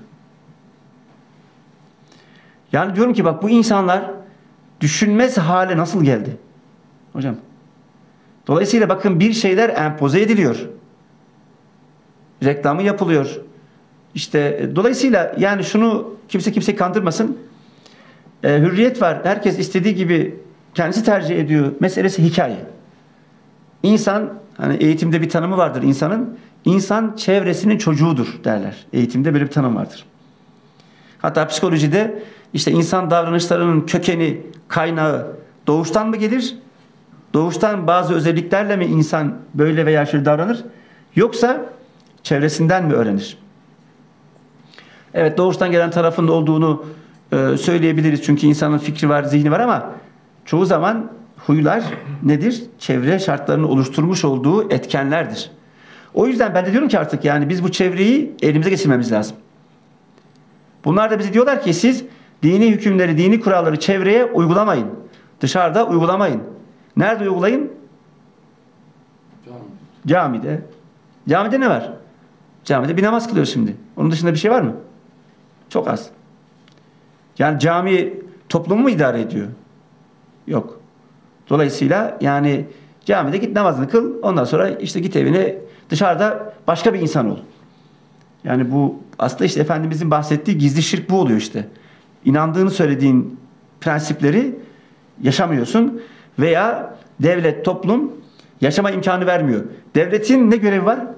Yani diyorum ki bak bu insanlar düşünmez hale nasıl geldi? Hocam. Dolayısıyla bakın bir şeyler empoze ediliyor. Reklamı yapılıyor. İşte dolayısıyla yani şunu kimse kandırmasın. Hürriyet var. Herkes istediği gibi kendisi tercih ediyor. Meselesi hikaye. İnsan Hani eğitimde bir tanımı vardır insanın. İnsan çevresinin çocuğudur derler. Eğitimde böyle bir tanım vardır. Hatta psikolojide işte insan davranışlarının kökeni, kaynağı doğuştan mı gelir? Doğuştan bazı özelliklerle mi insan böyle veya şöyle davranır? Yoksa çevresinden mi öğrenir? Evet, doğuştan gelen tarafın olduğunu söyleyebiliriz. Çünkü insanın fikri var, zihni var ama çoğu zaman huylar nedir? Çevre şartlarının oluşturmuş olduğu etkenlerdir. O yüzden ben de diyorum ki artık yani biz bu çevreyi elimize geçirmemiz lazım. Bunlar da bize diyorlar ki siz dini hükümleri, dini kuralları çevreye uygulamayın. Dışarıda uygulamayın. Nerede uygulayın? Camide. Camide ne var? Camide bir namaz kılıyoruz şimdi. Onun dışında bir şey var mı? Çok az. Yani cami toplumu mu idare ediyor? Yok. Dolayısıyla yani camide git namazını kıl, ondan sonra işte git evine, dışarıda başka bir insan ol. Yani bu aslında işte Efendimizin bahsettiği gizli şirk bu oluyor işte. İnandığını söylediğin prensipleri yaşamıyorsun veya devlet, toplum yaşama imkanı vermiyor. Devletin ne görevi var?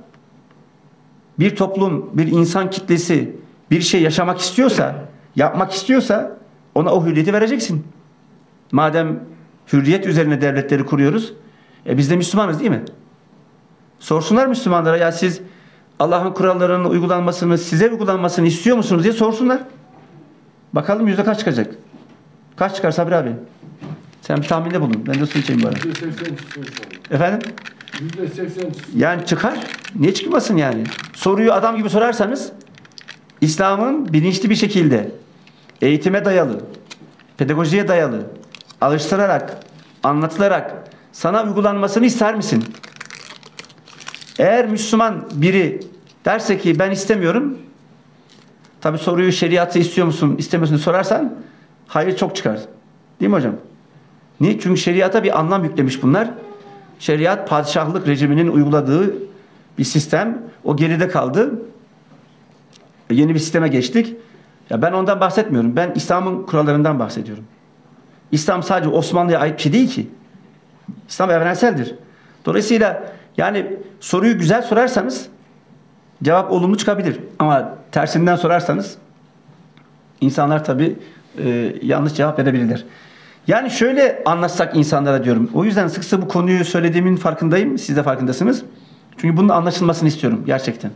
Bir toplum, bir insan kitlesi bir şey yaşamak istiyorsa, yapmak istiyorsa ona o hürriyeti vereceksin. Madem hürriyet üzerine devletleri kuruyoruz, biz de Müslümanız değil mi? Sorsunlar Müslümanlara, ya siz Allah'ın kurallarının uygulanmasını, size uygulanmasını istiyor musunuz diye sorsunlar. Bakalım yüzde kaç çıkacak? Kaç çıkar Sabri abi? Sen bir tahminde bulun. Ben de su içeyim bari. Efendim? %80. Yani çıkar. Niye çıkmasın yani? Soruyu adam gibi sorarsanız İslam'ın bilinçli bir şekilde eğitime dayalı, pedagojiye dayalı, alıştırarak, anlatılarak sana uygulanmasını ister misin? Eğer Müslüman biri derse ki ben istemiyorum, tabi soruyu şeriatı istiyor musun, istemiyorsun sorarsan hayır çok çıkar. Değil mi hocam? Niye? Çünkü şeriata bir anlam yüklemiş bunlar. Şeriat padişahlık rejiminin uyguladığı bir sistem. O geride kaldı. Yeni bir sisteme geçtik. Ya ben ondan bahsetmiyorum. Ben İslam'ın kurallarından bahsediyorum. İslam sadece Osmanlı'ya ait bir şey değil ki. İslam evrenseldir. Dolayısıyla yani soruyu güzel sorarsanız cevap olumlu çıkabilir. Ama tersinden sorarsanız insanlar tabii yanlış cevap verebilirler. Yani şöyle anlatsak insanlara diyorum. O yüzden sık sık bu konuyu söylediğimin farkındayım. Siz de farkındasınız. Çünkü bunun anlaşılmasını istiyorum gerçekten.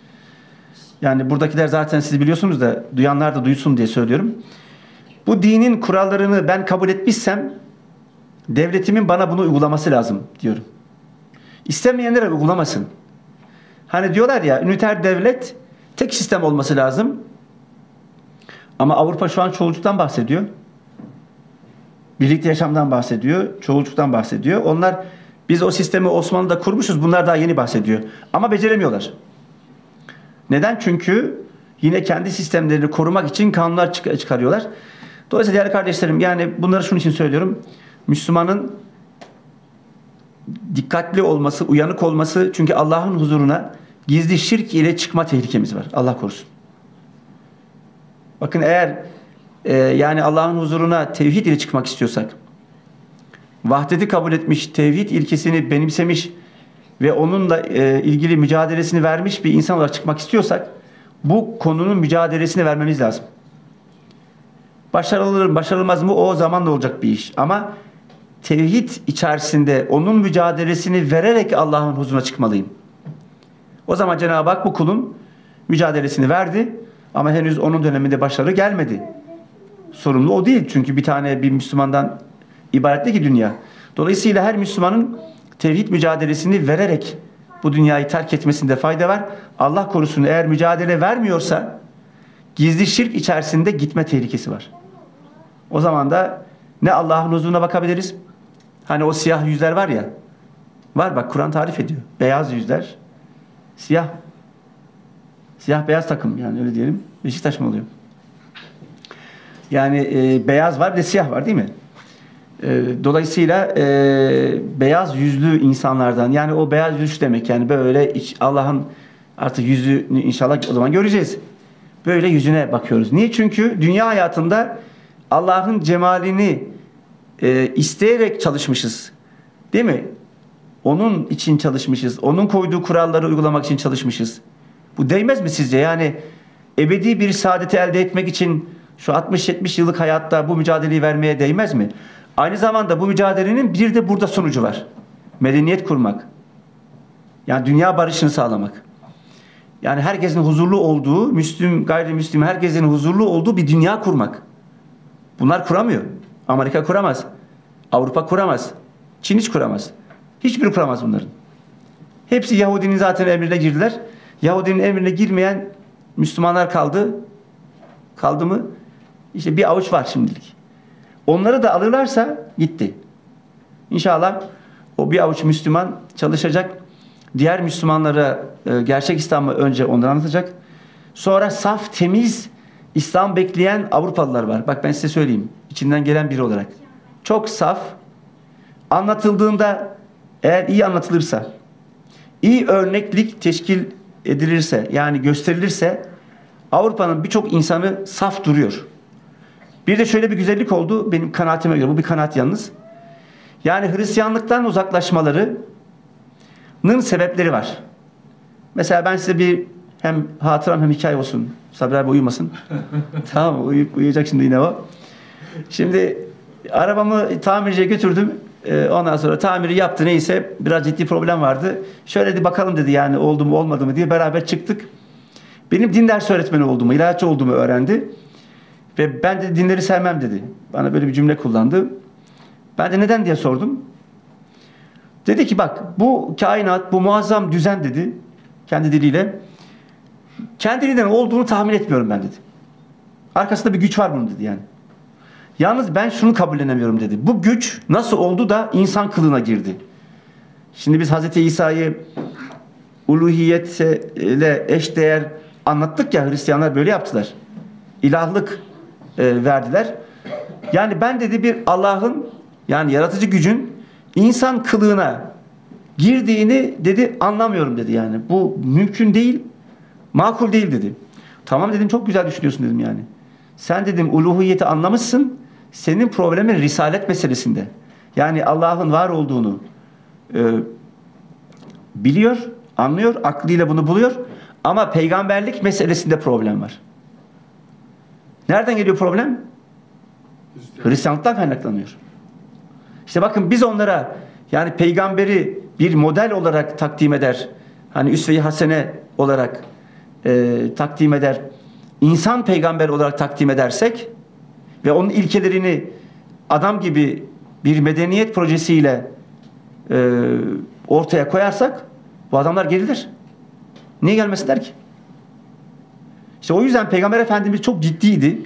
Yani buradakiler zaten siz biliyorsunuz da duyanlar da duysun diye söylüyorum. Bu dinin kurallarını ben kabul etmişsem devletimin bana bunu uygulaması lazım diyorum. İstemeyenlere uygulamasın. Hani diyorlar ya üniter devlet tek sistem olması lazım. Ama Avrupa şu an çoğulculuktan bahsediyor. Birlikte yaşamdan bahsediyor. Çoğulculuktan bahsediyor. Onlar biz o sistemi Osmanlı'da kurmuşuz. Bunlar daha yeni bahsediyor. Ama beceremiyorlar. Neden? Çünkü yine kendi sistemlerini korumak için kanunlar çıkarıyorlar. Dolayısıyla değerli kardeşlerim yani bunları şunun için söylüyorum. Müslümanın dikkatli olması, uyanık olması, çünkü Allah'ın huzuruna gizli şirk ile çıkma tehlikemiz var. Allah korusun. Bakın eğer yani Allah'ın huzuruna tevhid ile çıkmak istiyorsak, vahdeti kabul etmiş, tevhid ilkesini benimsemiş ve onunla ilgili mücadelesini vermiş bir insan olarak çıkmak istiyorsak, bu konunun mücadelesini vermemiz lazım. Başarılır mı, başarılmaz mı o zamanla olacak bir iş. Ama tevhid içerisinde onun mücadelesini vererek Allah'ın huzuruna çıkmalıyım. O zaman Cenab-ı Hak bu kulun mücadelesini verdi ama henüz onun döneminde başarı gelmedi. Sorumlu o değil. Çünkü bir Müslümandan ibaret değil ki dünya. Dolayısıyla her Müslümanın tevhid mücadelesini vererek bu dünyayı terk etmesinde fayda var. Allah korusun eğer mücadele vermiyorsa gizli şirk içerisinde gitme tehlikesi var. O zaman da ne Allah'ın huzuruna bakabiliriz. Hani o siyah yüzler var ya. Var bak Kur'an tarif ediyor. Beyaz yüzler. Siyah. Siyah beyaz takım yani öyle diyelim. Beşiktaş mı oluyor? Yani beyaz var bir de siyah var değil mi? Dolayısıyla beyaz yüzlü insanlardan yani o beyaz yüz demek yani böyle Allah'ın artık yüzünü inşallah o zaman göreceğiz. Böyle yüzüne bakıyoruz. Niye? Çünkü dünya hayatında Allah'ın cemalini isteyerek çalışmışız. Değil mi? Onun için çalışmışız. Onun koyduğu kuralları uygulamak için çalışmışız. Bu değmez mi sizce? Yani ebedi bir saadeti elde etmek için şu 60-70 yıllık hayatta bu mücadeleyi vermeye değmez mi? Aynı zamanda bu mücadelenin bir de burada sonucu var. Medeniyet kurmak. Yani dünya barışını sağlamak. Yani herkesin huzurlu olduğu, Müslüm, gayrimüslim herkesin huzurlu olduğu bir dünya kurmak. Bunlar kuramıyor. Amerika kuramaz. Avrupa kuramaz. Çin hiç kuramaz. Hiçbiri kuramaz bunların. Hepsi Yahudinin zaten emrine girdiler. Yahudinin emrine girmeyen Müslümanlar kaldı. Kaldı mı? İşte bir avuç var şimdilik. Onları da alırlarsa gitti. İnşallah o bir avuç Müslüman çalışacak. Diğer Müslümanlara gerçek İslam'ı önce onlara anlatacak. Sonra saf, temiz İslam bekleyen Avrupalılar var. Bak ben size söyleyeyim. İçinden gelen biri olarak. Çok saf. Anlatıldığında eğer iyi anlatılırsa, iyi örneklik teşkil edilirse, yani gösterilirse Avrupa'nın birçok insanı saf duruyor. Bir de şöyle bir güzellik oldu benim kanaatime göre. Bu bir kanaat yalnız. Yani Hristiyanlıktan uzaklaşmalarının sebepleri var. Mesela ben size bir hem hatıram hem hikaye olsun. Sabri abi uyumasın. Tamam uyuyacak şimdi yine o. Şimdi arabamı tamirciye götürdüm. Ondan sonra tamiri yaptı neyse biraz ciddi problem vardı. Şöyle de bakalım dedi yani oldu mu olmadı mı diye beraber çıktık. Benim din dersi öğretmeni olduğumu, ilahiyatçı olduğumu öğrendi. Ve ben de dinleri sevmem dedi. Bana böyle bir cümle kullandı. Ben de neden diye sordum. Dedi ki bak bu kainat, bu muazzam düzen dedi. Kendi diliyle. Kendiliğinden olduğunu tahmin etmiyorum ben dedi. Arkasında bir güç var bunun dedi yani. Yalnız ben şunu kabullenemiyorum dedi. Bu güç nasıl oldu da insan kılığına girdi? Şimdi biz Hz. İsa'yı uluhiyetle eşdeğer anlattık ya, Hristiyanlar böyle yaptılar. İlahlık verdiler. Yani ben dedi bir Allah'ın yani yaratıcı gücün insan kılığına girdiğini dedi anlamıyorum dedi yani. Bu mümkün değil, makul değil dedi. Tamam dedim çok güzel düşünüyorsun dedim yani. Sen dedim uluhiyeti anlamışsın. Senin problemin risalet meselesinde. Yani Allah'ın var olduğunu biliyor, anlıyor, aklıyla bunu buluyor. Ama peygamberlik meselesinde problem var. Nereden geliyor problem? Hristiyanlıktan kaynaklanıyor. İşte bakın biz onlara yani peygamberi bir model olarak takdim eder. Hani üsve-i hasene olarak takdim eder. İnsan peygamber olarak takdim edersek ve onun ilkelerini adam gibi bir medeniyet projesiyle ortaya koyarsak bu adamlar gerilir. Niye gelmesinler ki? İşte o yüzden Peygamber Efendimiz çok ciddiydi.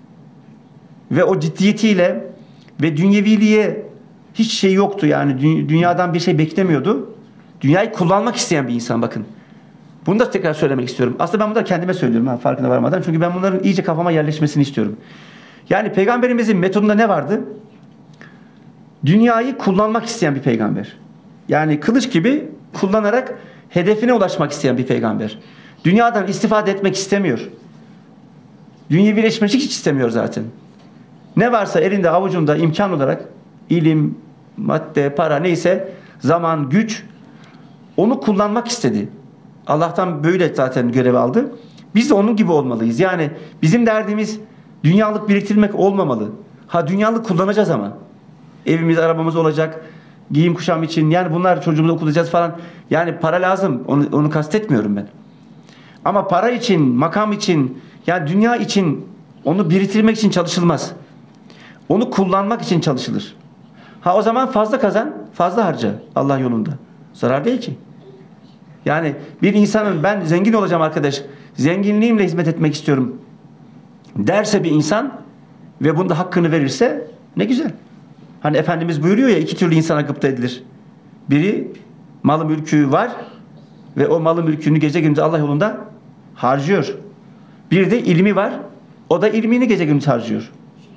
Ve o ciddiyetiyle ve dünyeviliğe hiç şey yoktu yani dünyadan bir şey beklemiyordu. Dünyayı kullanmak isteyen bir insan bakın. Bunu da tekrar söylemek istiyorum. Aslında ben bunları kendime söylüyorum farkına varmadan. Çünkü ben bunların iyice kafama yerleşmesini istiyorum. Yani Peygamberimizin metodunda ne vardı? Dünyayı kullanmak isteyen bir peygamber. Yani kılıç gibi kullanarak hedefine ulaşmak isteyen bir peygamber. Dünyadan istifade etmek istemiyor. Dünyevileşmek hiç istemiyor zaten. Ne varsa elinde avucunda imkan olarak ilim, madde, para neyse zaman, güç onu kullanmak istedi. Allah'tan böyle zaten görev aldı. Biz de onun gibi olmalıyız. Yani bizim derdimiz dünyalık biriktirmek olmamalı. Ha dünyalık kullanacağız ama. Evimiz, arabamız olacak. Giyim kuşam için. Yani bunlar çocuğumuzu okutacağız falan. Yani para lazım. Onu kastetmiyorum ben. Ama para için, makam için, yani dünya için onu biriktirmek için çalışılmaz. Onu kullanmak için çalışılır. Ha o zaman fazla kazan, fazla harca Allah yolunda. Zarar değil ki. Yani bir insanın ben zengin olacağım arkadaş, zenginliğimle hizmet etmek istiyorum derse bir insan ve bunda hakkını verirse ne güzel. Hani Efendimiz buyuruyor ya iki türlü insana gıpta edilir. Biri malı mülkü var ve o malı mülkünü gece gündüz Allah yolunda harcıyor. Bir de ilmi var. O da ilmini gece gündüz harcıyor.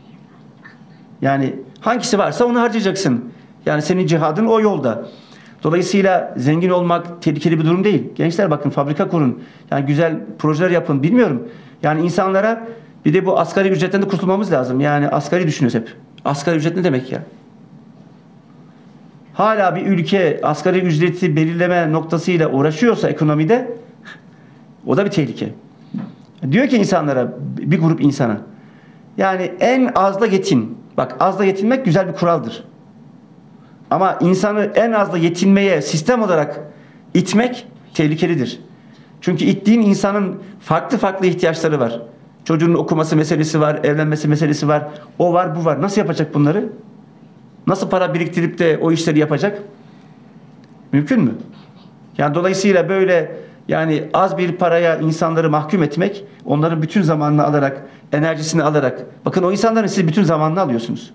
Yani hangisi varsa onu harcayacaksın. Yani senin cihadın o yolda. Dolayısıyla zengin olmak tehlikeli bir durum değil. Gençler bakın fabrika kurun. Yani güzel projeler yapın. Bilmiyorum. Yani insanlara bir de bu asgari ücretten de kurtulmamız lazım. Yani asgari düşünüyoruz hep. Asgari ücret ne demek ya? hala bir ülke asgari ücreti belirleme noktasıyla uğraşıyorsa ekonomide, o da bir tehlike. Diyor ki insanlara, bir grup insana, yani en azla yetin. Bak, azla yetinmek güzel bir kuraldır. Ama insanı en azla yetinmeye sistem olarak itmek tehlikelidir. Çünkü ittiğin insanın farklı farklı ihtiyaçları var. Çocuğun okuması meselesi var, evlenmesi meselesi var. O var, bu var. Nasıl yapacak bunları? Nasıl para biriktirip de o işleri yapacak? Mümkün mü? Yani dolayısıyla böyle, yani az bir paraya insanları mahkum etmek, onların bütün zamanını alarak, enerjisini alarak, bakın o insanların siz bütün zamanını alıyorsunuz.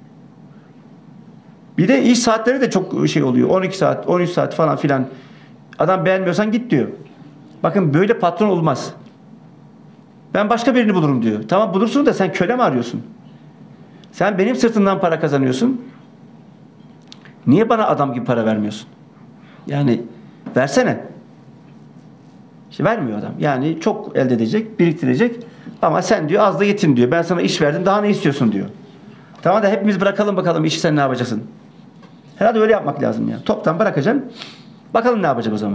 Bir de iş saatleri de çok şey oluyor. 12 saat, 13 saat falan filan. Adam beğenmiyorsan git diyor. Bakın böyle patron olmaz. Ben başka birini bulurum diyor. Tamam bulursun da sen köle mi arıyorsun? Sen benim sırtımdan para kazanıyorsun. Niye bana adam gibi para vermiyorsun? Yani versene. İşte vermiyor adam. Yani çok elde edecek, biriktirecek. Ama sen diyor az da yetin diyor. Ben sana iş verdim, daha ne istiyorsun diyor. Tamam da hepimiz bırakalım bakalım işi, sen ne yapacaksın? Herhalde öyle yapmak lazım ya. Toptan bırakacaksın. Bakalım ne yapacak o zaman.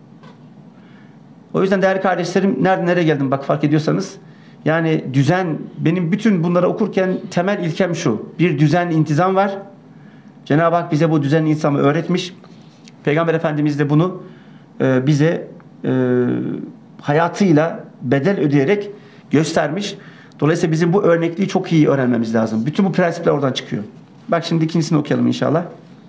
O yüzden değerli kardeşlerim, nereye geldim bak fark ediyorsanız. Yani düzen, benim bütün bunları okurken temel ilkem şu. Bir düzen, intizam var. Cenab-ı Hak bize bu düzen, intizamı öğretmiş. Peygamber Efendimiz de bunu bize hayatıyla bedel ödeyerek göstermiş. Dolayısıyla bizim bu örnekliği çok iyi öğrenmemiz lazım. Bütün bu prensipler oradan çıkıyor. Bak şimdi ikincisini okuyalım inşallah.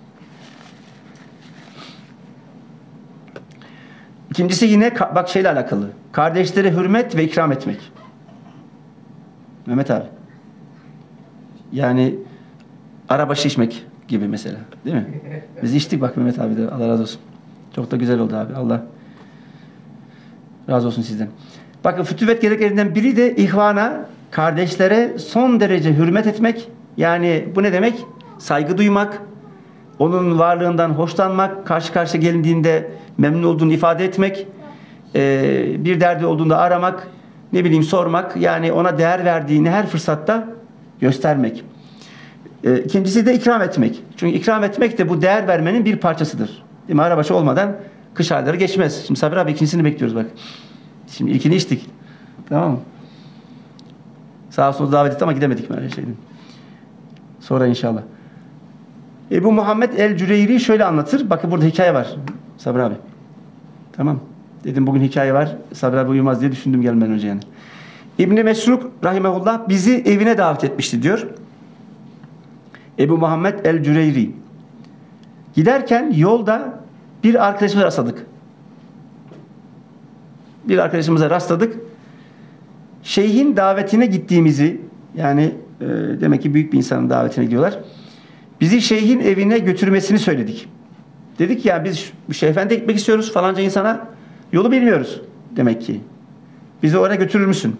İkincisi yine bak şeyle alakalı. Kardeşlere hürmet ve ikram etmek. Mehmet abi. Yani arabaşı içmek gibi mesela. Değil mi? Biz içtik bak Mehmet abi de. Allah razı olsun. Çok da güzel oldu abi. Allah razı olsun sizden. Bakın fütüvet gereklerinden biri de ihvana, kardeşlere son derece hürmet etmek. Yani bu ne demek? Saygı duymak, onun varlığından hoşlanmak, karşı karşıya gelindiğinde memnun olduğunu ifade etmek, bir derdi olduğunda aramak, ne bileyim sormak, yani ona değer verdiğini her fırsatta göstermek. İkincisi de ikram etmek. Çünkü ikram etmek de bu değer vermenin bir parçasıdır. Değil mi? Arabaşı olmadan kış ayları geçmez. Şimdi Sabri abi ikincisini bekliyoruz bak. Şimdi ilkini içtik. Tamam mı? Sağ olsun davet etti ama gidemedik böyle şeyden. Sonra inşallah. Ebu Muhammed el-Cüreyri şöyle anlatır. Bakın burada hikaye var. Sabri abi. Tamam. Dedim bugün hikaye var. Sabri abi uyumaz diye düşündüm gelmeden önce yani. İbn-i Mesruk rahimehullah bizi evine davet etmişti diyor. Ebu Muhammed el-Cüreyri. Giderken yolda bir arkadaşımıza rastladık. Bir arkadaşımıza rastladık. Şeyhin davetine gittiğimizi, yani demek ki büyük bir insanın davetine gidiyorlar. Bizi şeyhin evine götürmesini söyledik. Dedik ya biz Şeyh Efendi'ye gitmek istiyoruz falanca insana, yolu bilmiyoruz demek ki. Bizi oraya götürür müsün?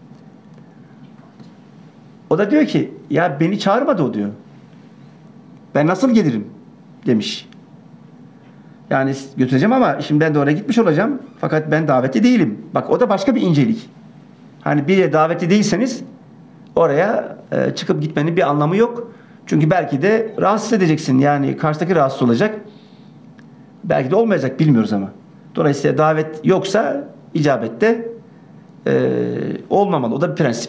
O da diyor ki ya beni çağırmadı o diyor. Ben nasıl gelirim demiş. Yani götüreceğim ama şimdi ben de oraya gitmiş olacağım. Fakat ben davetli değilim. Bak o da başka bir incelik. Hani bir yere davetli değilseniz oraya çıkıp gitmenin bir anlamı yok. Çünkü belki de rahatsız edeceksin. Yani karşıdaki rahatsız olacak. Belki de olmayacak, bilmiyoruz ama. Dolayısıyla davet yoksa icabette olmamalı. O da bir prensip.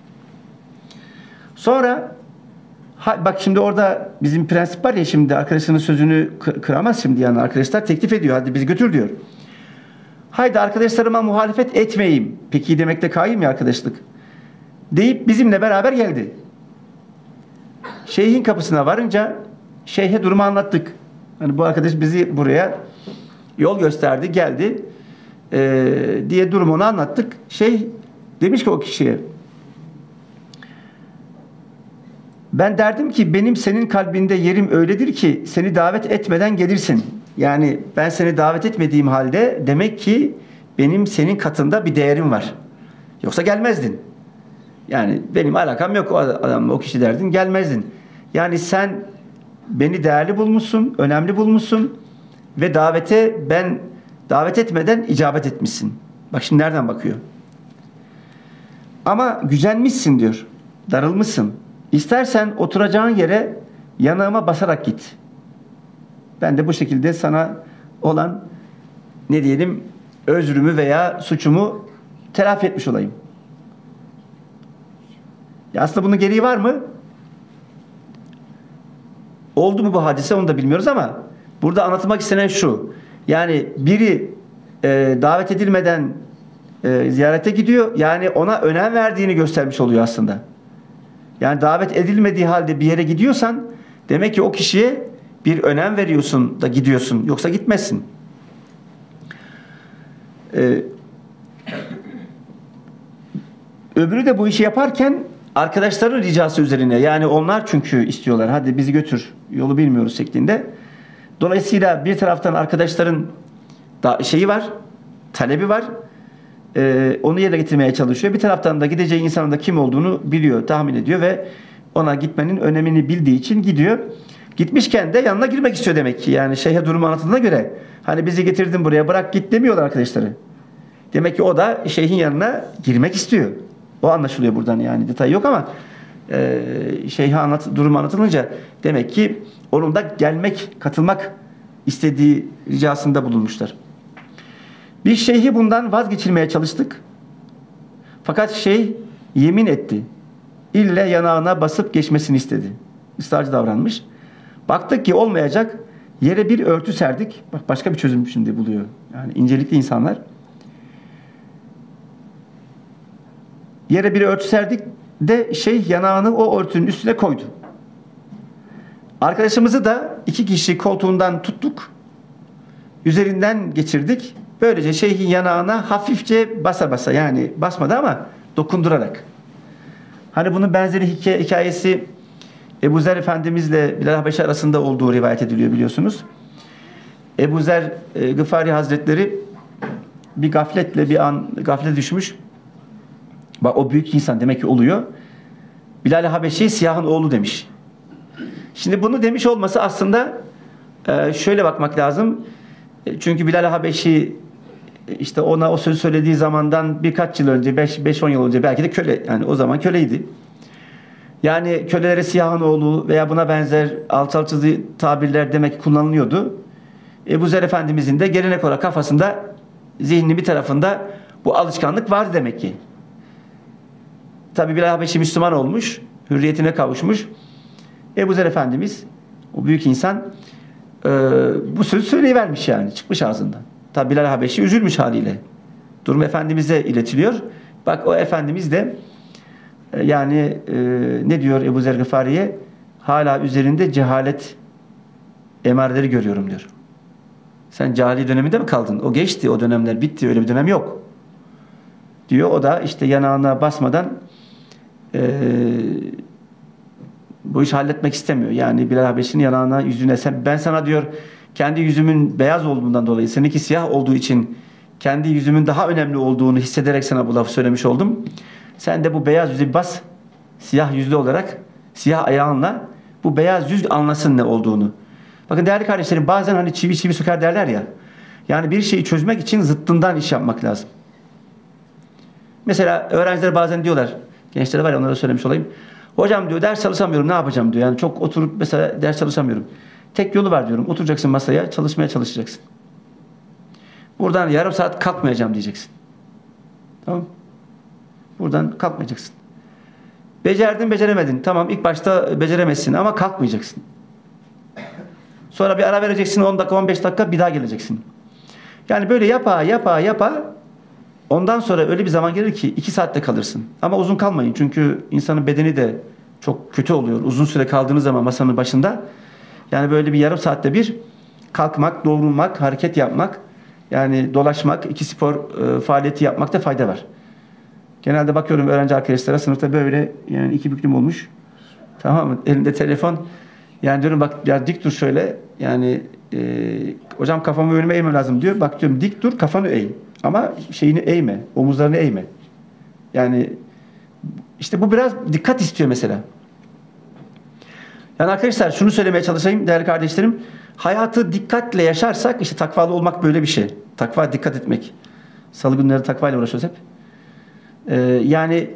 Sonra bak şimdi orada bizim prensip var ya, şimdi arkadaşının sözünü kıramaz şimdi, yani arkadaşlar teklif ediyor. Hadi bizi götür diyor. Haydi arkadaşlarıma muhalefet etmeyeyim. Peki demekte kaim ya arkadaşlık. Deyip bizimle beraber geldi. Şeyhin kapısına varınca şeyhe durumu anlattık. Hani bu arkadaş bizi buraya yol gösterdi, geldi diye durumunu anlattık. Şeyh demiş ki o kişiye, ben derdim ki benim senin kalbinde yerim öyledir ki seni davet etmeden gelirsin. Yani ben seni davet etmediğim halde demek ki benim senin katında bir değerim var. Yoksa gelmezdin. Yani benim alakam yok o adamla, o kişi derdin, gelmezdin. Yani sen beni değerli bulmuşsun, önemli bulmuşsun ve davete ben davet etmeden icabet etmişsin. Bak şimdi nereden bakıyor. Ama gücenmişsin diyor. Darılmışsın. İstersen oturacağın yere yanağıma basarak git. Ben de bu şekilde sana olan ne diyelim özrümü veya suçumu telafi etmiş olayım. Ya aslında bunun gereği var mı? Oldu mu bu hadise onu da bilmiyoruz ama burada anlatmak istenen şu. Yani biri davet edilmeden ziyarete gidiyor. Yani ona önem verdiğini göstermiş oluyor aslında. Yani davet edilmediği halde bir yere gidiyorsan demek ki o kişiye bir önem veriyorsun da gidiyorsun. Yoksa gitmezsin. Öbürü de bu işi yaparken arkadaşların ricası üzerine, yani onlar çünkü istiyorlar, hadi bizi götür, yolu bilmiyoruz şeklinde. Dolayısıyla bir taraftan arkadaşların da şeyi var, talebi var, onu yerine getirmeye çalışıyor. Bir taraftan da gideceği insanın da kim olduğunu biliyor, tahmin ediyor ve ona gitmenin önemini bildiği için gidiyor. Gitmişken de yanına girmek istiyor demek ki. Yani şeyhe durumu anlatıldığına göre hani bizi getirdin buraya, bırak git demiyorlar arkadaşları. Demek ki o da şeyhin yanına girmek istiyor. O anlaşılıyor buradan, yani detay yok ama şeyhe durumu anlatılınca demek ki onun da gelmek, katılmak istediği ricasında bulunmuşlar. Biz şeyhi bundan vazgeçirmeye çalıştık. Fakat şeyh yemin etti. İlle yanağına basıp geçmesini istedi. Israrcı davranmış. Baktık ki olmayacak. Yere bir örtü serdik. Bak başka bir çözüm şimdi buluyor. Yani incelikli insanlar. Yere bir örtü serdik de şeyh yanağını o örtünün üstüne koydu. Arkadaşımızı da 2 kişi koltuğundan tuttuk. Üzerinden geçirdik. Böylece şeyhin yanağına hafifçe basa basa, yani basmadı ama dokundurarak. Hani bunun benzeri hikayesi Ebu Zer Efendimizle Bilal Habeşi arasında olduğu rivayet ediliyor, biliyorsunuz. Ebu Zer Gıfari Hazretleri bir gaflete düşmüş. Bak o büyük insan demek ki oluyor. Bilal Habeşi siyahın oğlu demiş. Şimdi bunu demiş olması aslında şöyle bakmak lazım. Çünkü Bilal Habeşi işte ona o sözü söylediği zamandan birkaç yıl önce, 5-10 yıl önce belki de köle, yani o zaman köleydi. Yani kölelere siyahın oğlu veya buna benzer alçaltıcı tabirler demek ki kullanılıyordu. Ebu Zer Efendimizin de gelenek olarak kafasında, zihninin bir tarafında bu alışkanlık vardı demek ki. Tabi Bilal Habeşi Müslüman olmuş, hürriyetine kavuşmuş. Ebu Zer Efendimiz, o büyük insan, bu sözü söyleyivermiş, yani çıkmış ağzından. Tabi Bilal Habeşi üzülmüş haliyle. Durum Efendimiz'e iletiliyor. Bak o Efendimiz de yani ne diyor Ebu Zer Gıfari'ye? Hala üzerinde cehalet emareleri görüyorum diyor. Sen cahili döneminde mi kaldın? O geçti, o dönemler bitti, öyle bir dönem yok. Diyor, o da işte yanağına basmadan bu işi halletmek istemiyor. Yani Bilal Habeşi'nin yanağına, yüzüne, ben sana diyor kendi yüzümün beyaz olduğundan dolayı, seninki siyah olduğu için kendi yüzümün daha önemli olduğunu hissederek sana bu lafı söylemiş oldum. Sen de bu beyaz yüzü bas, siyah yüzlü olarak, siyah ayağınla bu beyaz yüz anlasın ne olduğunu. Bakın değerli kardeşlerim, bazen hani çivi çivi söker derler ya. Yani bir şeyi çözmek için zıttından iş yapmak lazım. Mesela öğrenciler bazen diyorlar, gençlere var ya, onlara söylemiş olayım. Hocam diyor, ders çalışamıyorum, ne yapacağım diyor. Yani çok oturup mesela ders çalışamıyorum. Tek yolu var diyorum. Oturacaksın masaya, çalışmaya çalışacaksın. Buradan yarım saat kalkmayacağım diyeceksin. Tamam. Buradan kalkmayacaksın. Becerdin, beceremedin. Tamam, ilk başta beceremezsin ama kalkmayacaksın. Sonra bir ara vereceksin, 10 dakika, 15 dakika, bir daha geleceksin. Yani böyle yapa ondan sonra öyle bir zaman gelir ki 2 saatte kalırsın. Ama uzun kalmayın. Çünkü insanın bedeni de çok kötü oluyor. Uzun süre kaldığınız zaman masanın başında. Yani böyle bir yarım saatte bir kalkmak, doğrulmak, hareket yapmak, yani dolaşmak, 2 spor faaliyeti yapmakta fayda var. Genelde bakıyorum öğrenci arkadaşlara sınıfta böyle, yani 2 büklüm olmuş. Tamam mı? Elinde telefon. Yani diyorum bak ya, dik dur şöyle. Yani hocam kafamı önüme eğmem lazım diyor. Bak diyorum, dik dur, kafanı eğ. Ama şeyini eğme. Omuzlarını eğme. Yani işte bu biraz dikkat istiyor mesela. Yani arkadaşlar şunu söylemeye çalışayım değerli kardeşlerim. Hayatı dikkatle yaşarsak, işte takvalı olmak böyle bir şey. Takva, dikkat etmek. Salı günleri takvayla uğraşıyoruz hep. Yani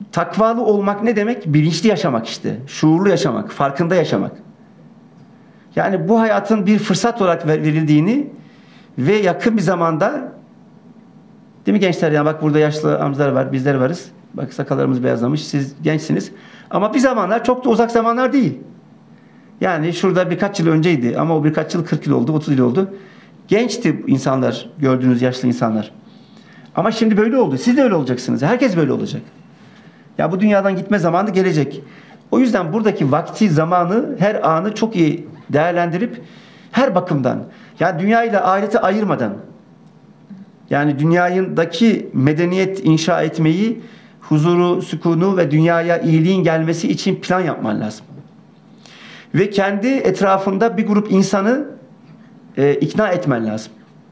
takvalı olmak ne demek? Bilinçli yaşamak işte. Şuurlu yaşamak, farkında yaşamak. Yani bu hayatın bir fırsat olarak verildiğini ve yakın bir zamanda, değil mi gençler? Yani bak burada yaşlı amcalar var, bizler varız. Bak sakallarımız beyazlamış, siz gençsiniz. Ama bir zamanlar, çok da uzak zamanlar değil. Yani şurada birkaç yıl önceydi ama o birkaç yıl 40 yıl oldu, 30 yıl oldu. Gençti insanlar, gördüğünüz yaşlı insanlar. Ama şimdi böyle oldu. Siz de öyle olacaksınız. Herkes böyle olacak. Ya bu dünyadan gitme zamanı gelecek. O yüzden buradaki vakti, zamanı, her anı çok iyi değerlendirip her bakımdan, yani dünya ile ahireti ayırmadan, yani dünyadaki medeniyet inşa etmeyi, huzuru, sükunu ve dünyaya iyiliğin gelmesi için plan yapman lazım. Ve kendi etrafında bir grup insanı ikna etmen lazım.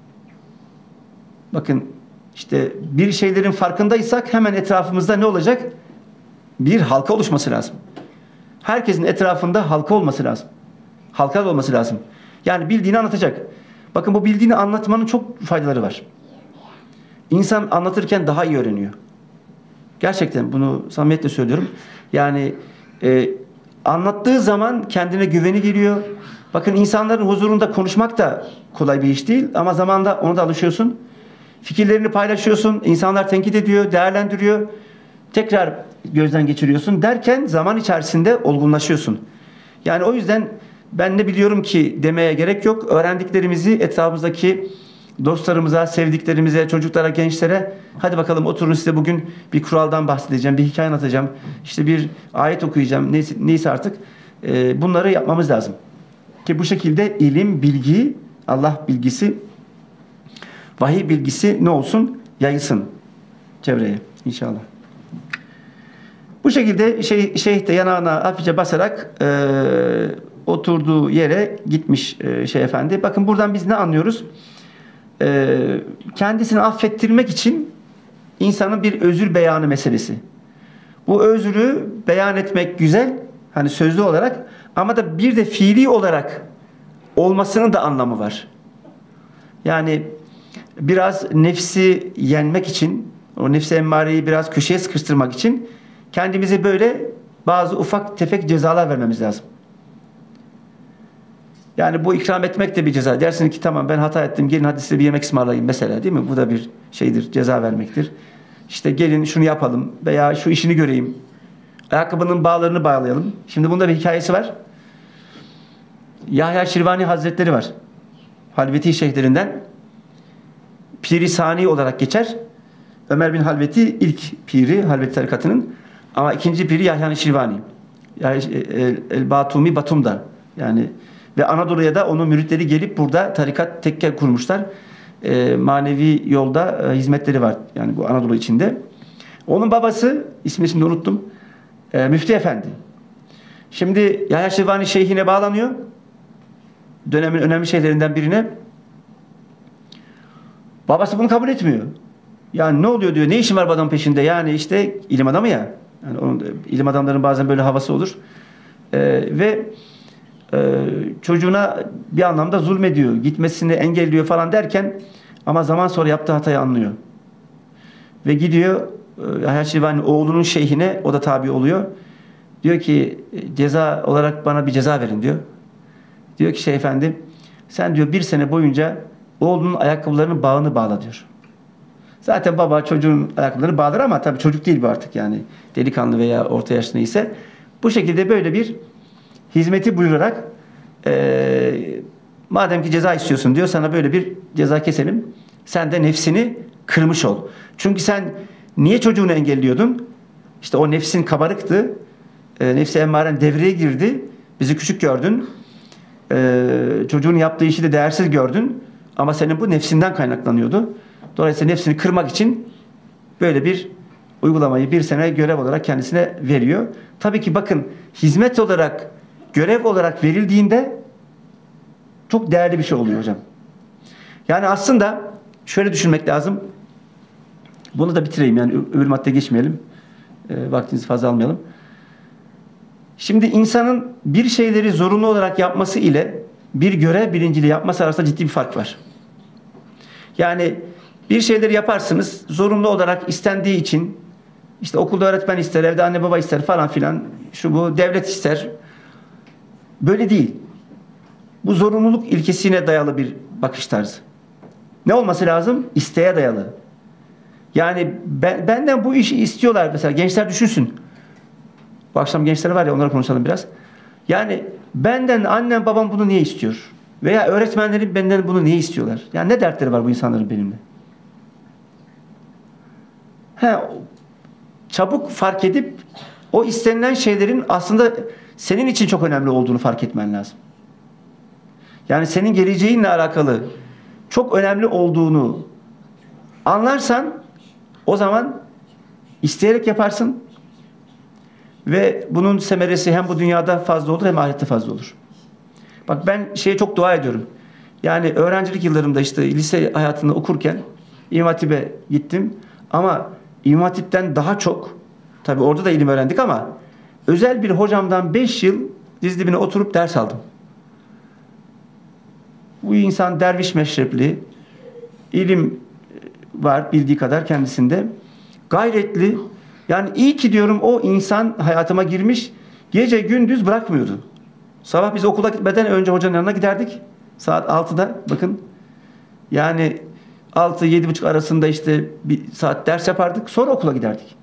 Bakın işte bir şeylerin farkındaysak hemen etrafımızda ne olacak? Bir halka oluşması lazım. Herkesin etrafında halka olması lazım. Halka olması lazım. Yani bildiğini anlatacak. Bakın bu bildiğini anlatmanın çok faydaları var. İnsan anlatırken daha iyi öğreniyor. Gerçekten bunu samimiyetle söylüyorum. Yani anlattığı zaman kendine güveni geliyor. Bakın insanların huzurunda konuşmak da kolay bir iş değil ama zamanla ona da alışıyorsun. Fikirlerini paylaşıyorsun. İnsanlar tenkit ediyor, değerlendiriyor. Tekrar gözden geçiriyorsun derken zaman içerisinde olgunlaşıyorsun. Yani o yüzden ben ne biliyorum ki demeye gerek yok. Öğrendiklerimizi etrafımızdaki dostlarımıza, sevdiklerimize, çocuklara, gençlere, hadi bakalım oturun size bugün bir kuraldan bahsedeceğim, bir hikaye anlatacağım, işte bir ayet okuyacağım, neyse artık bunları yapmamız lazım. Ki bu şekilde ilim, bilgi, Allah bilgisi, vahiy bilgisi ne olsun? Yayılsın çevreye inşallah. Bu şekilde şeyh de yanağına hafifçe basarak oturduğu yere gitmiş Şeyh Efendi. Bakın buradan biz ne anlıyoruz? Kendisini affettirmek için insanın bir özür beyanı meselesi. Bu özrü beyan etmek güzel, hani sözlü olarak, ama da bir de fiili olarak olmasının da anlamı var. Yani biraz nefsi yenmek için, o nefsi emmareyi biraz köşeye sıkıştırmak için kendimize böyle bazı ufak tefek cezalar vermemiz lazım. Yani bu ikram etmek de bir ceza. Dersin ki tamam ben hata ettim, gelin hadi size bir yemek ısmarlayayım mesela, değil mi? Bu da bir şeydir, ceza vermektir. İşte gelin şunu yapalım veya şu işini göreyim. Ayakkabının bağlarını bağlayalım. Şimdi bunda bir hikayesi var. Yahya Şirvani Hazretleri var. Halveti şeyhlerinden. Piri Sani olarak geçer. Ömer bin Halveti ilk piri Halveti tarikatının. Ama ikinci piri Yahya Şirvani. El-Batumi Batum'da. Yani ve Anadolu'ya da onun müritleri gelip burada tarikat tekke kurmuşlar. Manevi yolda hizmetleri var. Yani bu Anadolu içinde. Onun babası, ismini şimdi unuttum. Müftü Efendi. Şimdi Yahya Şirvani şeyhine bağlanıyor. Dönemin önemli şeyhlerinden birine. Babası bunu kabul etmiyor. Yani ne oluyor diyor. Ne işin var bu adamın peşinde? Yani işte ilim adamı ya. Yani onun, ilim adamların bazen böyle havası olur. Ve çocuğuna bir anlamda zulmediyor. Gitmesini engelliyor falan derken ama zaman sonra yaptığı hatayı anlıyor. Ve gidiyor Yahya Şirvani oğlunun şeyhine, o da tabi oluyor. Diyor ki ceza olarak bana bir ceza verin diyor. Diyor ki Şeyh Efendi sen diyor bir sene boyunca oğlunun ayakkabılarının bağını bağla diyor. Zaten baba çocuğun ayakkabılarını bağlar ama tabii çocuk değil bu artık yani. Delikanlı veya orta yaşlı neyse. Bu şekilde böyle bir hizmeti buyurarak madem ki ceza istiyorsun diyor, sana böyle bir ceza keselim. Sen de nefsini kırmış ol. Çünkü sen niye çocuğunu engelliyordun? İşte o nefsin kabarıktı. Nefsi emmaren devreye girdi. Bizi küçük gördün. Çocuğun yaptığı işi de değersiz gördün. Ama senin bu nefsinden kaynaklanıyordu. Dolayısıyla nefsini kırmak için böyle bir uygulamayı bir sene görev olarak kendisine veriyor. Tabii ki bakın hizmet olarak, görev olarak verildiğinde çok değerli bir şey oluyor hocam. Yani aslında şöyle düşünmek lazım. Bunu da bitireyim yani öbür maddeye geçmeyelim. Vaktinizi fazla almayalım. Şimdi insanın bir şeyleri zorunlu olarak yapması ile bir görev bilinciyle yapması arasında ciddi bir fark var. Yani bir şeyleri yaparsınız zorunlu olarak istendiği için, işte okulda öğretmen ister, evde anne baba ister falan filan, şu bu devlet ister. Böyle değil. Bu zorunluluk ilkesine dayalı bir bakış tarzı. Ne olması lazım? İsteğe dayalı. Yani benden bu işi istiyorlar. Mesela gençler düşünsün. Bu akşam gençler var ya, onlara konuşalım biraz. Yani benden annem babam bunu niye istiyor? Veya öğretmenlerim benden bunu niye istiyorlar? Yani ne dertleri var bu insanların benimle? Çabuk fark edip o istenilen şeylerin aslında senin için çok önemli olduğunu fark etmen lazım. Yani senin geleceğinle alakalı çok önemli olduğunu anlarsan o zaman isteyerek yaparsın ve bunun semeresi hem bu dünyada fazla olur hem ahirette fazla olur. Bak ben şeye çok dua ediyorum. Yani öğrencilik yıllarımda işte lise hayatında okurken İmam Hatip'e gittim ama İmam Hatip'ten daha çok, tabii orada da ilim öğrendik ama özel bir hocamdan 5 yıl diz dibine oturup ders aldım. Bu insan derviş meşrepli, ilim var bildiği kadar kendisinde, gayretli. Yani iyi ki diyorum o insan hayatıma girmiş, gece gündüz bırakmıyordu. Sabah biz okula gitmeden önce hocanın yanına giderdik. Saat 6'da bakın. Yani 6-7.30 arasında işte bir saat ders yapardık. Sonra okula giderdik.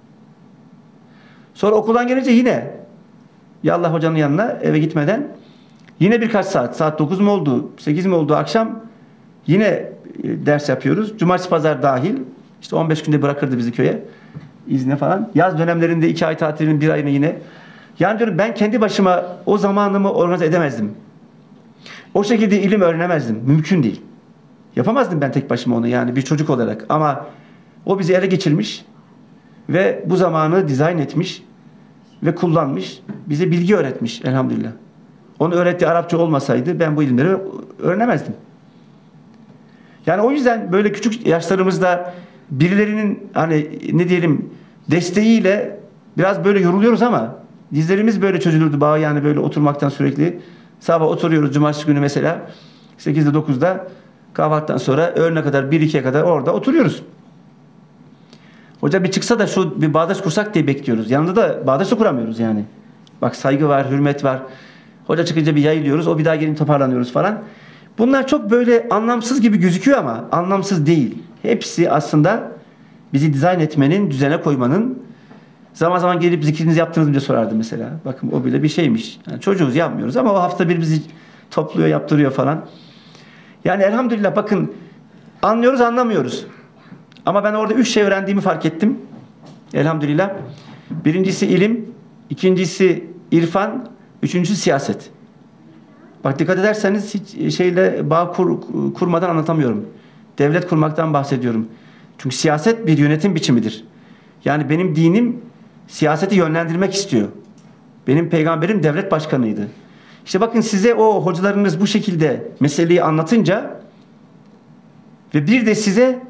Sonra okuldan gelince yine Yallah hocanın yanına eve gitmeden yine birkaç saat 9 mu oldu 8 mi oldu akşam yine ders yapıyoruz. Cumartesi pazar dahil. İşte 15 günde bırakırdı bizi köye. İzne falan. Yaz dönemlerinde 2 ay tatilin 1 ayını yine. Yani diyorum ben kendi başıma o zamanımı organize edemezdim. O şekilde ilim öğrenemezdim. Mümkün değil. Yapamazdım ben tek başıma onu yani bir çocuk olarak. Ama o bizi ele geçirmiş ve bu zamanı dizayn etmiş ve kullanmış. Bize bilgi öğretmiş elhamdülillah. Onun öğrettiği Arapça olmasaydı ben bu ilimleri öğrenemezdim. Yani o yüzden böyle küçük yaşlarımızda birilerinin hani ne diyelim desteğiyle biraz böyle yoruluyoruz ama dizlerimiz böyle çözülürdü bağı yani böyle oturmaktan sürekli. Sabah oturuyoruz cumartesi günü mesela 8'de 9'da kahvaltıdan sonra öğlene kadar 1-2'ye kadar orada oturuyoruz. Hoca bir çıksa da şu bir bağdaş kursak diye bekliyoruz. Yanında da bağdaş da kuramıyoruz yani. Bak saygı var, hürmet var. Hoca çıkınca bir yayılıyoruz. O bir daha gelin toparlanıyoruz falan. Bunlar çok böyle anlamsız gibi gözüküyor ama anlamsız değil. Hepsi aslında bizi dizayn etmenin, düzene koymanın. Zaman zaman gelip zikrinizi yaptınız mı diye sorardı mesela. Bakın o bile bir şeymiş. Yani çocuğuz yapmıyoruz ama o hafta bir bizi topluyor, yaptırıyor falan. Yani elhamdülillah bakın anlıyoruz, anlamıyoruz. Ama ben orada 3 şey öğrendiğimi fark ettim. Elhamdülillah. Birincisi ilim, ikincisi irfan, üçüncüsü siyaset. Bak dikkat ederseniz hiç şeyle bağ kurmadan anlatamıyorum. Devlet kurmaktan bahsediyorum. Çünkü siyaset bir yönetim biçimidir. Yani benim dinim siyaseti yönlendirmek istiyor. Benim peygamberim devlet başkanıydı. İşte bakın size o hocalarınız bu şekilde meseleyi anlatınca ve bir de size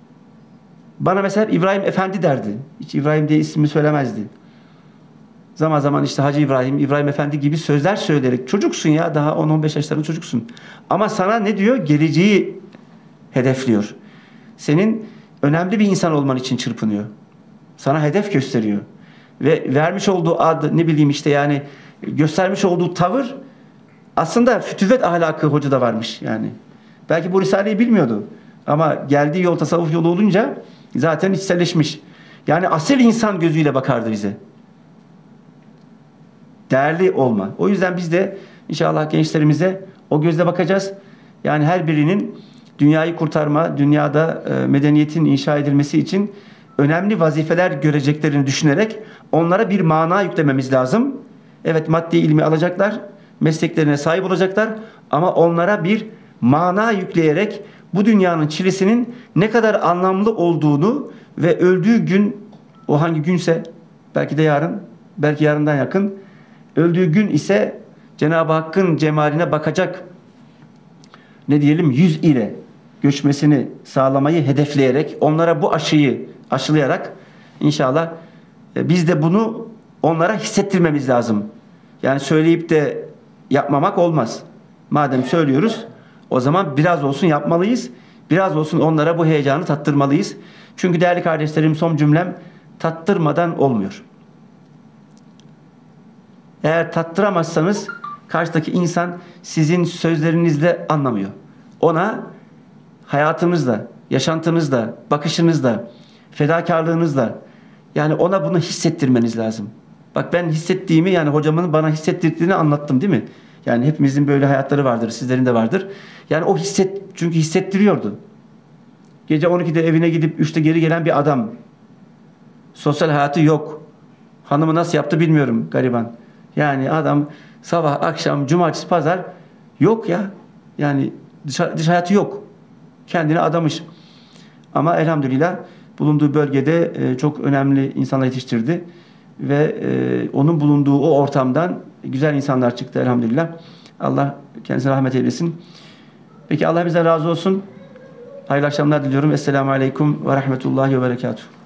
bana mesela İbrahim Efendi derdi. Hiç İbrahim diye ismini söylemezdi. Zaman zaman işte Hacı İbrahim, İbrahim Efendi gibi sözler söyleyerek çocuksun ya daha 10-15 yaşlarında çocuksun. Ama sana ne diyor? Geleceği hedefliyor. Senin önemli bir insan olman için çırpınıyor. Sana hedef gösteriyor. Ve vermiş olduğu ad ne bileyim işte yani göstermiş olduğu tavır aslında fütüvet ahlakı hocada varmış yani. Belki bu Risale'yi bilmiyordu. Ama geldiği yol tasavvuf yolu olunca zaten içselleşmiş. Yani asil insan gözüyle bakardı bize. Değerli olma. O yüzden biz de inşallah gençlerimize o gözle bakacağız. Yani her birinin dünyayı kurtarma, dünyada medeniyetin inşa edilmesi için önemli vazifeler göreceklerini düşünerek onlara bir mana yüklememiz lazım. Evet maddi ilmi alacaklar, mesleklerine sahip olacaklar ama onlara bir mana yükleyerek bu dünyanın çilesinin ne kadar anlamlı olduğunu ve öldüğü gün, o hangi günse belki de yarın, belki yarından yakın, öldüğü gün ise Cenab-ı Hakk'ın cemaline bakacak ne diyelim yüz ile göçmesini sağlamayı hedefleyerek onlara bu aşıyı aşılayarak inşallah biz de bunu onlara hissettirmemiz lazım. Yani söyleyip de yapmamak olmaz. Madem söylüyoruz o zaman biraz olsun yapmalıyız. Biraz olsun onlara bu heyecanı tattırmalıyız. Çünkü değerli kardeşlerim son cümlem tattırmadan olmuyor. Eğer tattıramazsanız Karşıdaki insan sizin sözlerinizle anlamıyor. Ona hayatınızla, yaşantınızla, bakışınızla, fedakarlığınızla, yani ona bunu hissettirmeniz lazım. Bak ben hissettiğimi, yani hocamın bana hissettirdiğini anlattım değil mi? Yani hepimizin böyle hayatları vardır, sizlerin de vardır. Yani o çünkü hissettiriyordu. Gece 12'de evine gidip 3'te geri gelen bir adam. Sosyal hayatı yok. Hanımı nasıl yaptı bilmiyorum gariban. Yani adam sabah, akşam, cumartesi, pazar yok ya. Yani dış hayatı yok. Kendine adamış. Ama elhamdülillah bulunduğu bölgede çok önemli insanlar yetiştirdi. Ve onun bulunduğu o ortamdan güzel insanlar çıktı elhamdülillah. Allah kendisine rahmet eylesin. Peki Allah bize razı olsun. Hayırlı akşamlar diliyorum. Esselamu Aleyküm ve Rahmetullahi ve Berekatuhu.